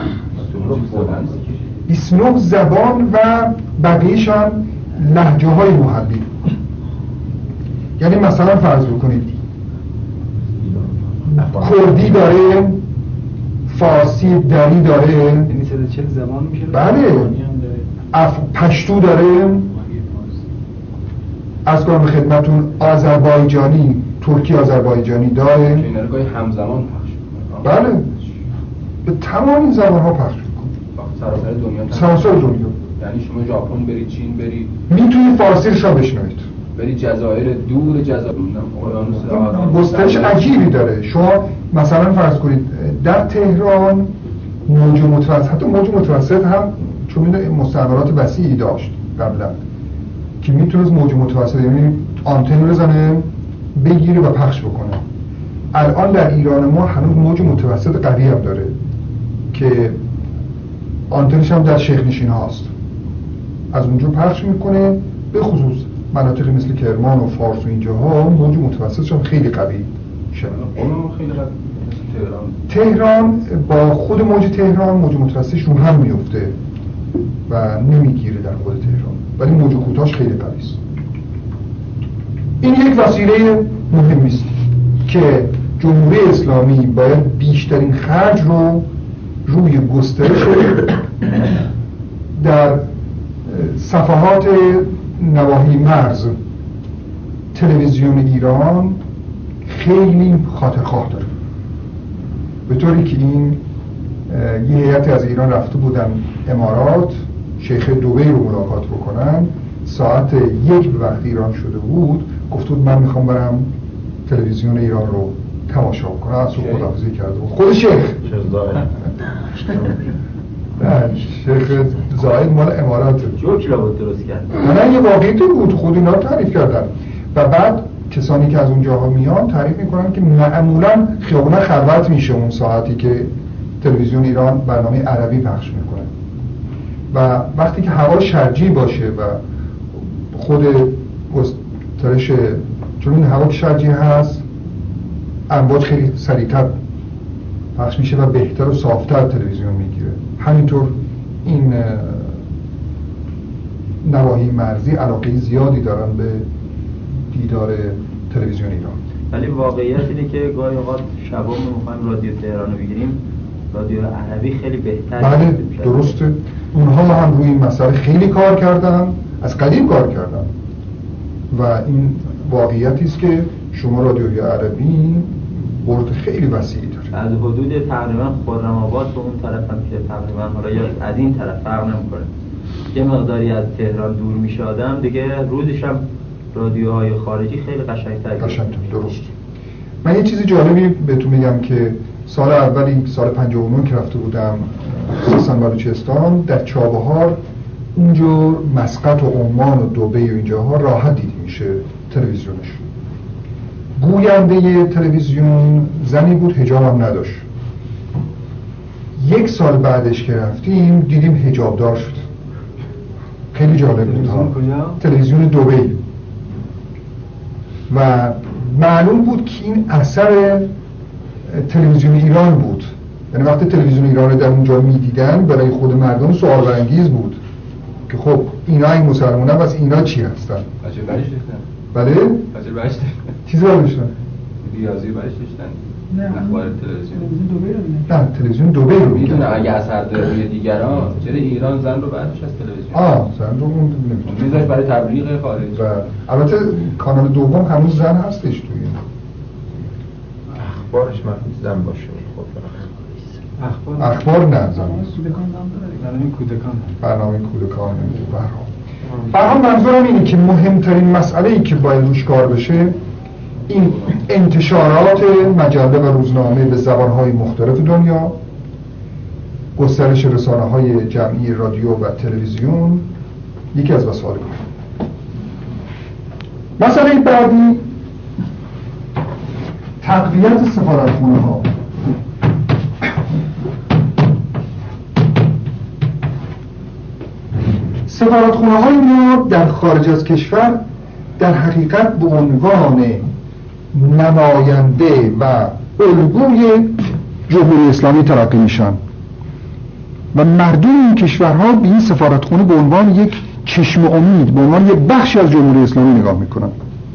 بیست و نه زبان و بقیه‌شان لهجه های محلی. یعنی مثلا فرض بکنید کردی داره، فارسی دری داره، یعنی صد و چهل زبان میشه؟ بله. اف... پشتو داره، از کنم به خدمتون آذربایجانی، ترکی آذربایجانی داره که اینا رو گاهی همزمان پخش میکنه. بله، به تمام این زبان ها پخش میکنه سراسر دنیا. سراسر دنیا. یعنی شما ژاپن بری، چین بری، میتونید فارسی رو شما بشنوید، بری جزایر دور، جزایر اقیانوس آرام، گسترش عجیبی داره. شما مثلا فرض کنید در تهران موج متوسط، حتی موج متوسط هم چون میدونید مستعمرات وسیعی داشت قبلا که میتونست موج متوسط، یعنی آنتن بزنه بگیره و پخش بکنه. الان در ایران ما هنوز موج متوسط قوی هم داره که آنتنش هم در شیخ نشین هاست، از اونجا پخش میکنه. به خصوص مناطقی مثل کرمان و فارس و اینجاها موج متوسطش هم خیلی قوی شده. اونم خیلی قوی. تهران تهران با خود موج تهران موج متوسطش رو هم میفته و نمیگیره در خود تهران، ولی موج کوتاهش خیلی قوی است. این یک وسیله مهمی است که جمهوری اسلامی باید بیشترین خرج رو روی گسترش در صفحات نواحی مرز تلویزیون ایران خیلی خاطرخواه داره، به طوری که این یه هیئتی از ایران رفته بودن امارات شیخ دبی رو ملاقات بکنن. ساعت یک به وقت ایران شده بود، گفت بود من میخوام برم تلویزیون ایران رو تماشا کنم. از اون خداحافظی کرده بود خود شیخ شیخ زاید مال امارات جوک را بود درست کرد. نه یه واقعیتی بود، خود اینا رو تعریف کردن و بعد کسانی که از اونجاها میان تعریف میکنن که معمولا خیابونا خلوت میشه اون ساعتی که تلویزیون ایران برنامه عربی پخش میکنه و وقتی که هوا شرجی باشه و خود گسترش، چون این هوا شرجی هست امواج خیلی سریعتر پخش میشه و بهتر و صافتر تلویزیون میگیره. همینطور این نواحی مرزی علاقه زیادی دارن به دیدار تلویزیون ایران. ولی واقعیت اینه که گاهی اوقات شبا ما میخوایم رادیو تهران رو بگیریم، رادیو عربی خیلی بهتر. بله درسته، اونها هم روی این مسئله خیلی کار کردن، از قدیم کار کردن و این واقعیتی است که شما رادیوی عربی برد خیلی وسیعی داره. از حدود تقریبا خرم‌آباد به اون طرف هم که تقریبا حالا یا از این طرف فرق نمی‌کنه، یه مقداری از تهران دور میشه آدم دیگه، روزش هم رادیوهای خارجی خیلی قشنگ‌تر قشنگ‌تر. درست. من یه چیزی جالبی بهتون میگم که سال اولی سال پنجاه و نه که رفته بودم سیستان بلوچستان، در چابهار اونجور مسقط و عمان و دبی و اینجاها راحت دید میشه تلویزیونش. گوینده تلویزیون زنی بود، حجاب هم نداشت. یک سال بعدش که رفتیم دیدیم حجاب دار شد. خیلی جالب بود ها. تلویزیون دبی و معلوم بود که این اثر تلویزیون ایران بود. یعنی وقتی تلویزیون ایران رو در اونجا میدیدن برای خود مردم سوال برانگیز بود که خب اینا این مسلمان‌ها بس اینا چی هستن؟ بچه برش داشتن. بله؟ بچه برش داشتن. چیزی برش داشتن؟ ریاضی برش داشتن. نه اخبار تلویزیون. دبی رو می‌بینه. نه تلویزیون دبی رو میدونه اگه اثر داره روی دیگران، چرا ایران زن رو بعدش از تلویزیون؟ آه زن رو اون نمی‌تونه. میذاش برای تبلیغ خارج. و البته کانال دوم هنوز زن هستش توی اخبارش مربوط زن باشه. خب اخبار اخبار نه زن کودکان هم داره. برنامه کودکان برنامه کودکان برنامه برنامه منظورم اینه که مهمترین مسئله‌ای که باید روش کار بشه این انتشارات مجله و روزنامه به زبان‌های مختلف دنیا، گسترش رسانه‌های جمعی رادیو و تلویزیون یکی از وسایل. مسئله بعدی تقویت سفارتخانه‌ها. سفارتخانه های ما در خارج از کشور در حقیقت به عنوان نماینده و الگوی جمهوری اسلامی تلقی میشن و مردم این کشورها به این سفارتخانه به عنوان یک چشم امید، به عنوان یک بخشی از جمهوری اسلامی نگاه میکنن.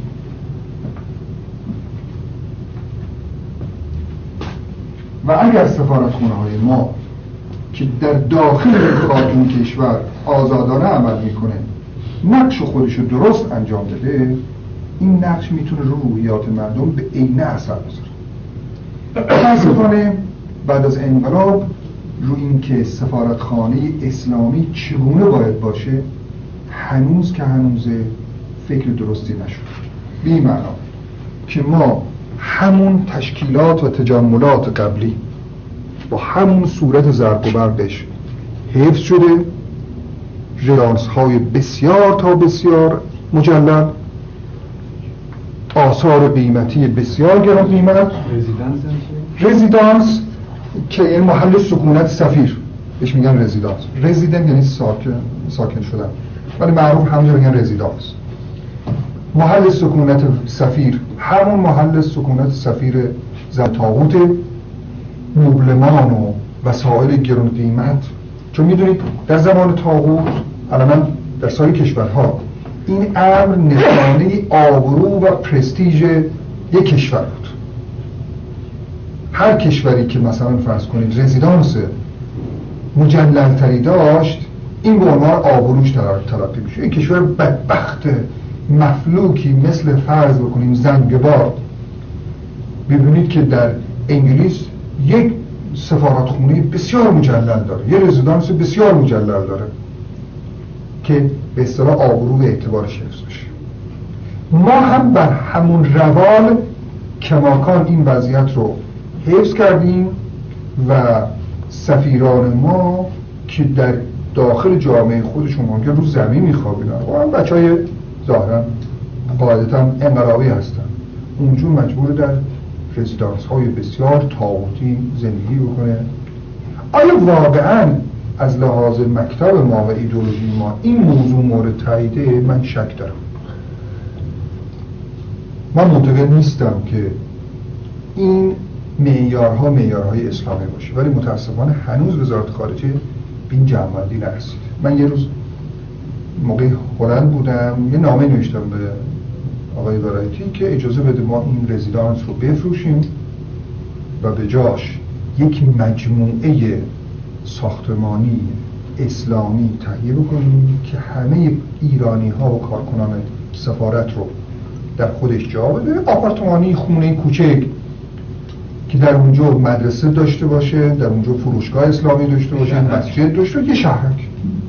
و اگر سفارتخانه های ما که در داخل خارج این کشور آزادانه عمل میکنه نقش خودش رو درست انجام بده، این نقش میتونه رو روحیات مردم به عینه اثر بذاره. متاسفانه بعد از انقلاب رو این که سفارتخانه اسلامی چگونه باید باشه هنوز که هنوز فکر درستی نشد. به این معنا که ما همون تشکیلات و تجملات قبلی با همون صورت زرق و برقش حفظ شده، ریاض های بسیار تا بسیار مجلل، آثار قیمتی بسیار گران قیمت، رزیدانس که این محل سکونت سفیر بهش میگن رزیدانس. رزیدنت یعنی ساکن ساکن شدن، ولی معروف همونجا میگن رزیدانس. محل سکونت سفیر همون محل سکونت سفیر زن طاغوت، مبلمان و وسایل گران قیمت. چون میدونید در زمان طاغوت الان در سایر کشورها این امر نشانه آبرو و پرستیژ یک کشور بود. هر کشوری که مثلا فرض کنید رزیدانس مجلل‌تری داشت این به عنوان آبروش تلقی میشه. این کشور بدبخت مفلوکی مثل فرض بکنیم زنگبار، ببینید که در انگلیس یک سفارتخونه بسیار مجلل داره، یه رزیدانس بسیار مجلل داره که به اصطلاح آبرو و اعتبارش حفظ بشه. ما هم بر همون روال کماکان این وضعیت رو حفظ کردیم و سفیران ما که در داخل جامعه خودشون ممکن رو زمین میخوابیدن و هم بچه های ظاهرا قاعدتا انقلابی هستن، اونجور مجبور در رزیدانس های بسیار طاغوتی زندگی بکنه. آیا واقعا از لحاظ مکتب ما و ایدئولوژی ما این موضوع مورد تاییده؟ من شک دارم. من معتقد نیستم که این معیارها معیارهای اسلامی باشه، ولی متاسفانه هنوز وزارت خارجه به این جمع‌بندی نرسید. من یه روز موقع هلند بودم یه نامه نوشتم به آقای ولایتی که اجازه بده ما این رزیدانس رو بفروشیم و به جاش یک مجموعه ساختمانی اسلامی تهیه بکنیم که همه ایرانی ها و کارکنان سفارت رو در خودش جا بده، آپارتمانی خونه کوچک که در اونجا مدرسه داشته باشه، در اونجا فروشگاه اسلامی داشته باشه، مسجد داشته باشه، یه شهرک.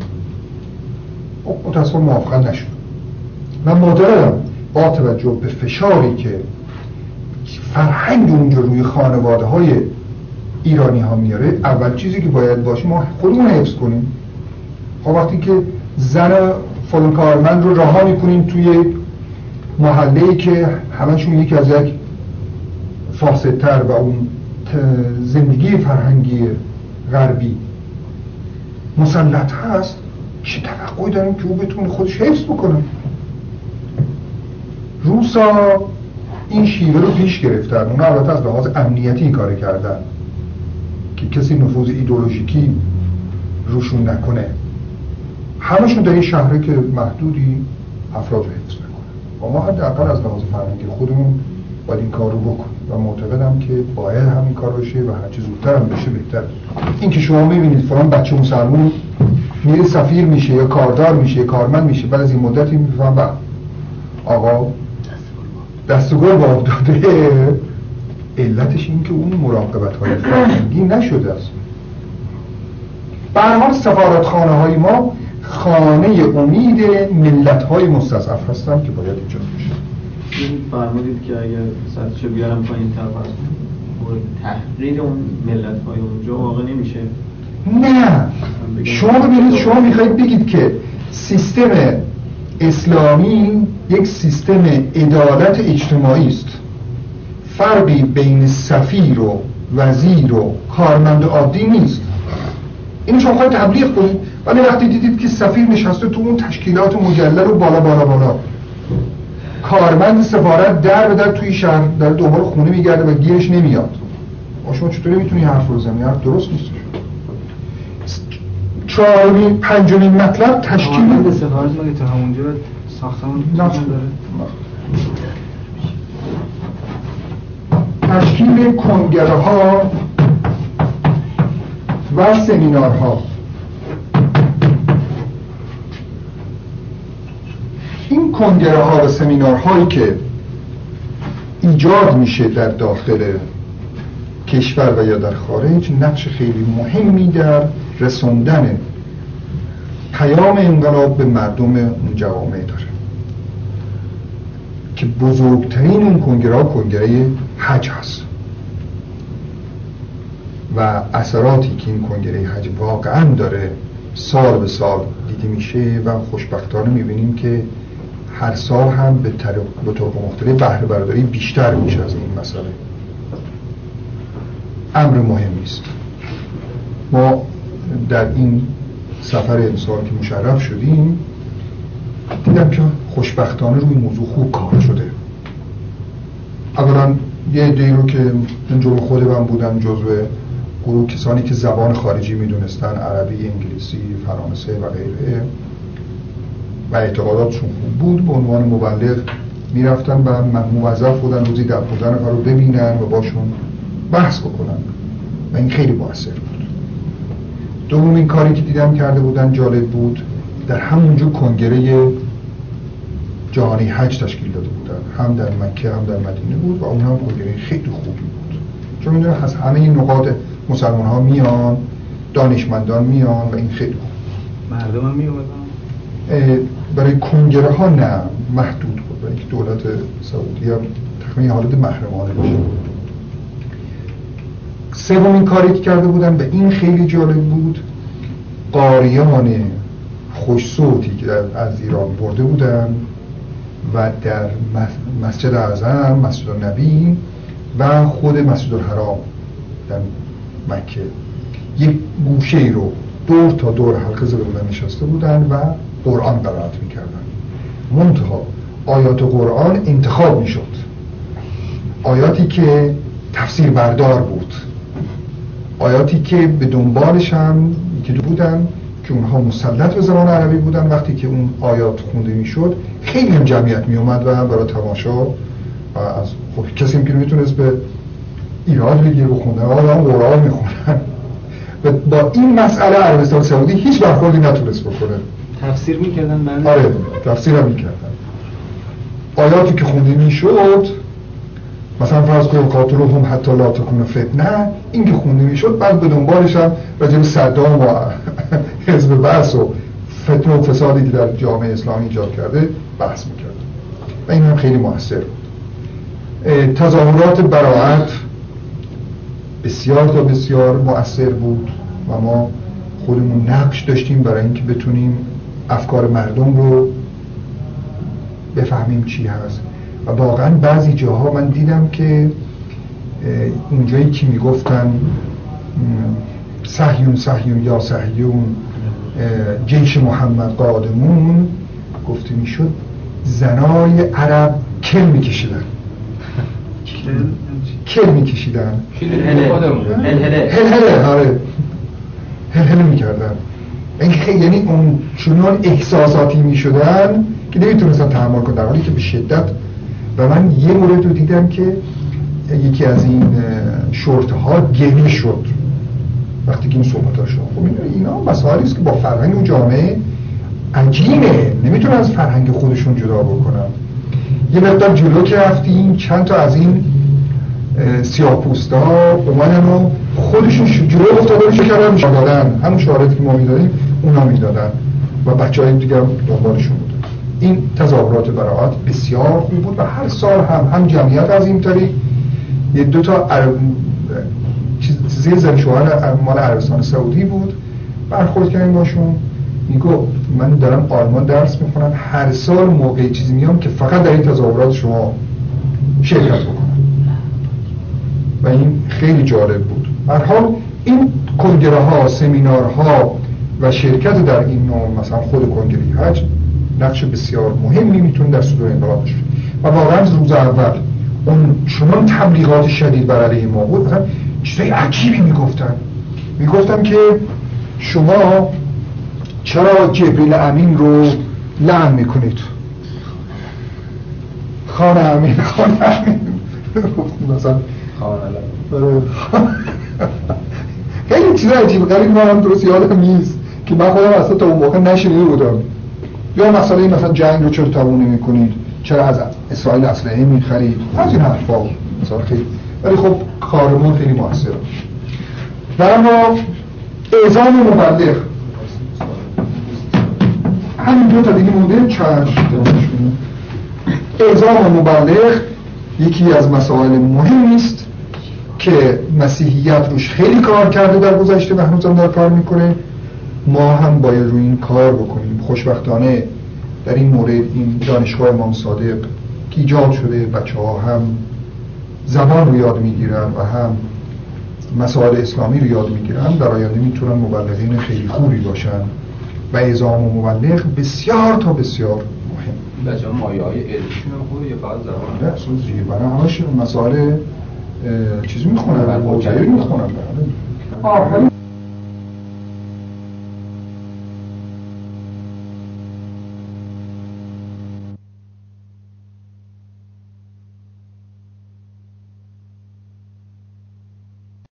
متاسفانه موافقت نشد. من معتقدم با توجه به فشاری که فرهنگ اونجا روی خانواده های ایرانی ها میاره، اول چیزی که باید باشه ما خودمون حفظ کنیم. خب وقتی که زن فلان کارمند رو رها میکنیم توی محله‌ای که همشون یکی از یک فاسدتر و اون زندگی فرهنگی غربی مسلط هست، چه توقعی داریم که او بتونه خودش حفظ بکنه؟ روسا این شیوه رو پیش گرفتن، اونا البته از لحاظ امنیتی این کار کردن که کسی نفوذ ایدئولوژیکی روشون نکنه. همشون در این شهره که محدودی افراد رو حفظ نکنه و ما حداقل از لحاظ فرهنگی خودمون باید این کار رو بکنیم و معتقدم که باید همین کار بشه و هرچی زودتر هم بشه بهتر. این که شما میبینید فلان بچه مسلمون میره سفیر میشه یا کاردار میشه یا کارمند میشه، بعد از این مدتی میفهم با آقا دستگل با افتاده، علتش این که اون مراقبت های فرهنگی نشده است. به هر حال سفارتخانه های ما خانه امید ملت های مستضعف هستن که باید ایجاد بشه. این فرمودید که اگر سطحش بیارم پایین تر پس تحقیر اون ملت های اونجا واقع نمیشه؟ نه، شما ببینید، شما میخواید بگید که سیستم اسلامی یک سیستم عدالت اجتماعی است، فرقی بین سفیر و وزیر و کارمند عادی نیست. اینو شما خواهید تبلیغ کنید، ولی وقتی دیدید که سفیر نشسته تو اون تشکیلات مجلل و بالا بالا بالا، کارمند سفارت در به در توی شهر در دوباره خونه میگرده و گیرش نمیاد، شما چطوری میتونی حرف رو بزنی؟ حرف درست نیست. چهارمین پنجمین مطلب تشکیل کارمند سفارت مگه تا همونجا ساختمان داره؟ تشکیل کنگره ها و سمینارها. این کنگره ها و سمینارهایی که ایجاد میشه در داخل کشور و یا در خارج نقش خیلی مهمی در رسوندن پیام انقلاب به مردم اون جوامع داره که بزرگترین اون کنگره ها کنگره حج هست و اثراتی که این کنگره حج واقعا داره سال به سال دیده میشه و خوشبختانه میبینیم که هر سال هم به طرق مختلف بهره برداری بیشتر میشه از این مسئله. امر مهمی است. ما در این سفر امسال که مشرف شدیم دیدم که خوشبختانه روی موضوع خوب کار شده. اولا یه عده‌ای رو که من جلو خودم بودم جزو گروه کسانی که زبان خارجی میدونستن، عربی، انگلیسی، فرانسه و غیره و اعتقاداتشون خوب بود، به عنوان مبلغ میرفتن و موظف بودن روزی ده پانزده نفر رو ببینن و باشون بحث بکنن و این خیلی موثر بود. دومین کاری که دیدم کرده بودن جالب بود، در همونجا کنگره جهانی حج تشکیل داده بودن، هم در مکه هم در مدینه بود و اون هم کنگره خیلی خوبی بود، چون میدونن از همه این نقاط مسلمان ها میان، دانشمندان میان و این خیلی خوب. مردم هم میومدن؟ برای کنگره ها نه، محدود بود، برای که دولت سعودی هم تقریبا حالت محرمانه بشه. سومین کاری که کرده بودن و این خیلی جالب بود، قاریان خوش صوتی که از ایران برده بودن و در مسجد اعظم، مسجد النبی و خود مسجد الحرام در مکه یک گوشه ای رو دور تا دور حلقه زده بودن نشسته بودن و قرآن قرائت میکردن. منتها آیات قرآن انتخاب میشد، آیاتی که تفسیر بردار بود، آیاتی که به دنبالش هم که بودن که اونها مسلط به زبان عربی بودن. وقتی که اون آیات خونده میشد خیلی هم جمعیت میومد و برای تماشا و از خب کسی هم که میتونست به ایراد بگیر و خوندن آدم قرآن میخونن و با این مسئله عربستان سعودی هیچ برخوردی نتونست بکنه. تفسیر میکردن بعد؟ آره تفسیر هم میکردن. آیاتی که خونده میشد مثلا فرض کنید قاتلوهم حتی لا تکون فتنه، این که خونده میشد بعد به دنبالش هم راجع به صدام و حزب بعث و فتنه و فسادی که در جامعه اسلامی ایجاد کرده بحث میکرد و این هم خیلی موثر بود. تظاهرات براءت بسیار تا بسیار مؤثر بود و ما خودمون نقش داشتیم برای اینکه بتونیم افکار مردم رو بفهمیم چی هست و واقعا بعضی جاها من دیدم که اونجایی که میگفتن صهیون صهیون یا صهیون جیش محمد قادمون، گفته میشد زنای عرب کل میکشیدن کل میکشیدن هل هل آره هل هل میکردن، یعنی اون چنان احساساتی میشدن که نمیتونستن تحمل کنن، در حالی که به شدت. و من یه مورد رو دیدم که یکی از این شورت ها گریه شد وقتی که این صحبت ها شد. خب اینا مسائلی است که با فرهنگ اون جامعه عجیبه، نمیتونن از فرهنگ خودشون جدا بکنن. یه مقدار جلو که رفتیم چند تا از این سیاه‌پوستا اومدن و خودشون جلو افتادن شکرم میدادن، همون شعاراتی که ما میدادیم اونا میدادن و بچه‌های دیگه هم دنبالشون بود. این تظاهرات براءت بسیار خوب بود و هر سال هم هم جمعیت از این طریق یه دو تا عرب... چیزی زن شوهر مال عربستان سعودی بود برخورد کردیم باشون، میگو من دارم آلمان درس میخونم، هر سال موقعی چیزی میام که فقط در این تظاهرات شما شرکت بکنم و این خیلی جالب بود. به هر حال این کنگره ها، سمینارها و شرکت در این نوع مثلا خود کنگره حج نقش بسیار مهمی میتونه در صدور انقلاب باشه و واقعا روز اول اون چنان تبلیغات شدید بر علیه ما بود، مثلا چیزای عجیبی میگفتن میگفتن که شما چرا جبریل امین رو لعن میکنید؟ خان امین خان امین مثلا خان الله خیلی چیز عجیب غریب من هم درست یادم نیست که من خودم اصلا تا اون موقع نشنیده بودم. یا مسئله مثلا جنگ رو چرا تموم نمی‌کنید؟ چرا از اسرائیل اسلحه می‌خرید؟ از این حرفا مثلا خیلی، ولی خب کارمون خیلی موثره. و اما اعزام مبلغ همین دو تا دیگه مونده. چند اعزام مبلغ یکی از مسائل مهمی است که مسیحیت روش خیلی کار کرده در گذشته و هنوز هم داره کار میکنه. ما هم باید روی این کار بکنیم. خوشبختانه در این مورد این دانشگاه امام صادق که ایجاد شده، بچه ها هم زبان رو یاد میگیرن و هم مسائل اسلامی رو یاد میگیرن، در آینده میتونن مبلغین خیلی خوبی باشن و اعزام و مبلغ بسیار تا بسیار مهم. بچه ها مایه های علمیشون هم خوبه یا فقط زبان؟ نه اصلا دیگه برای همش مسائل چیزی میخونن، موجهی میخونن. آخری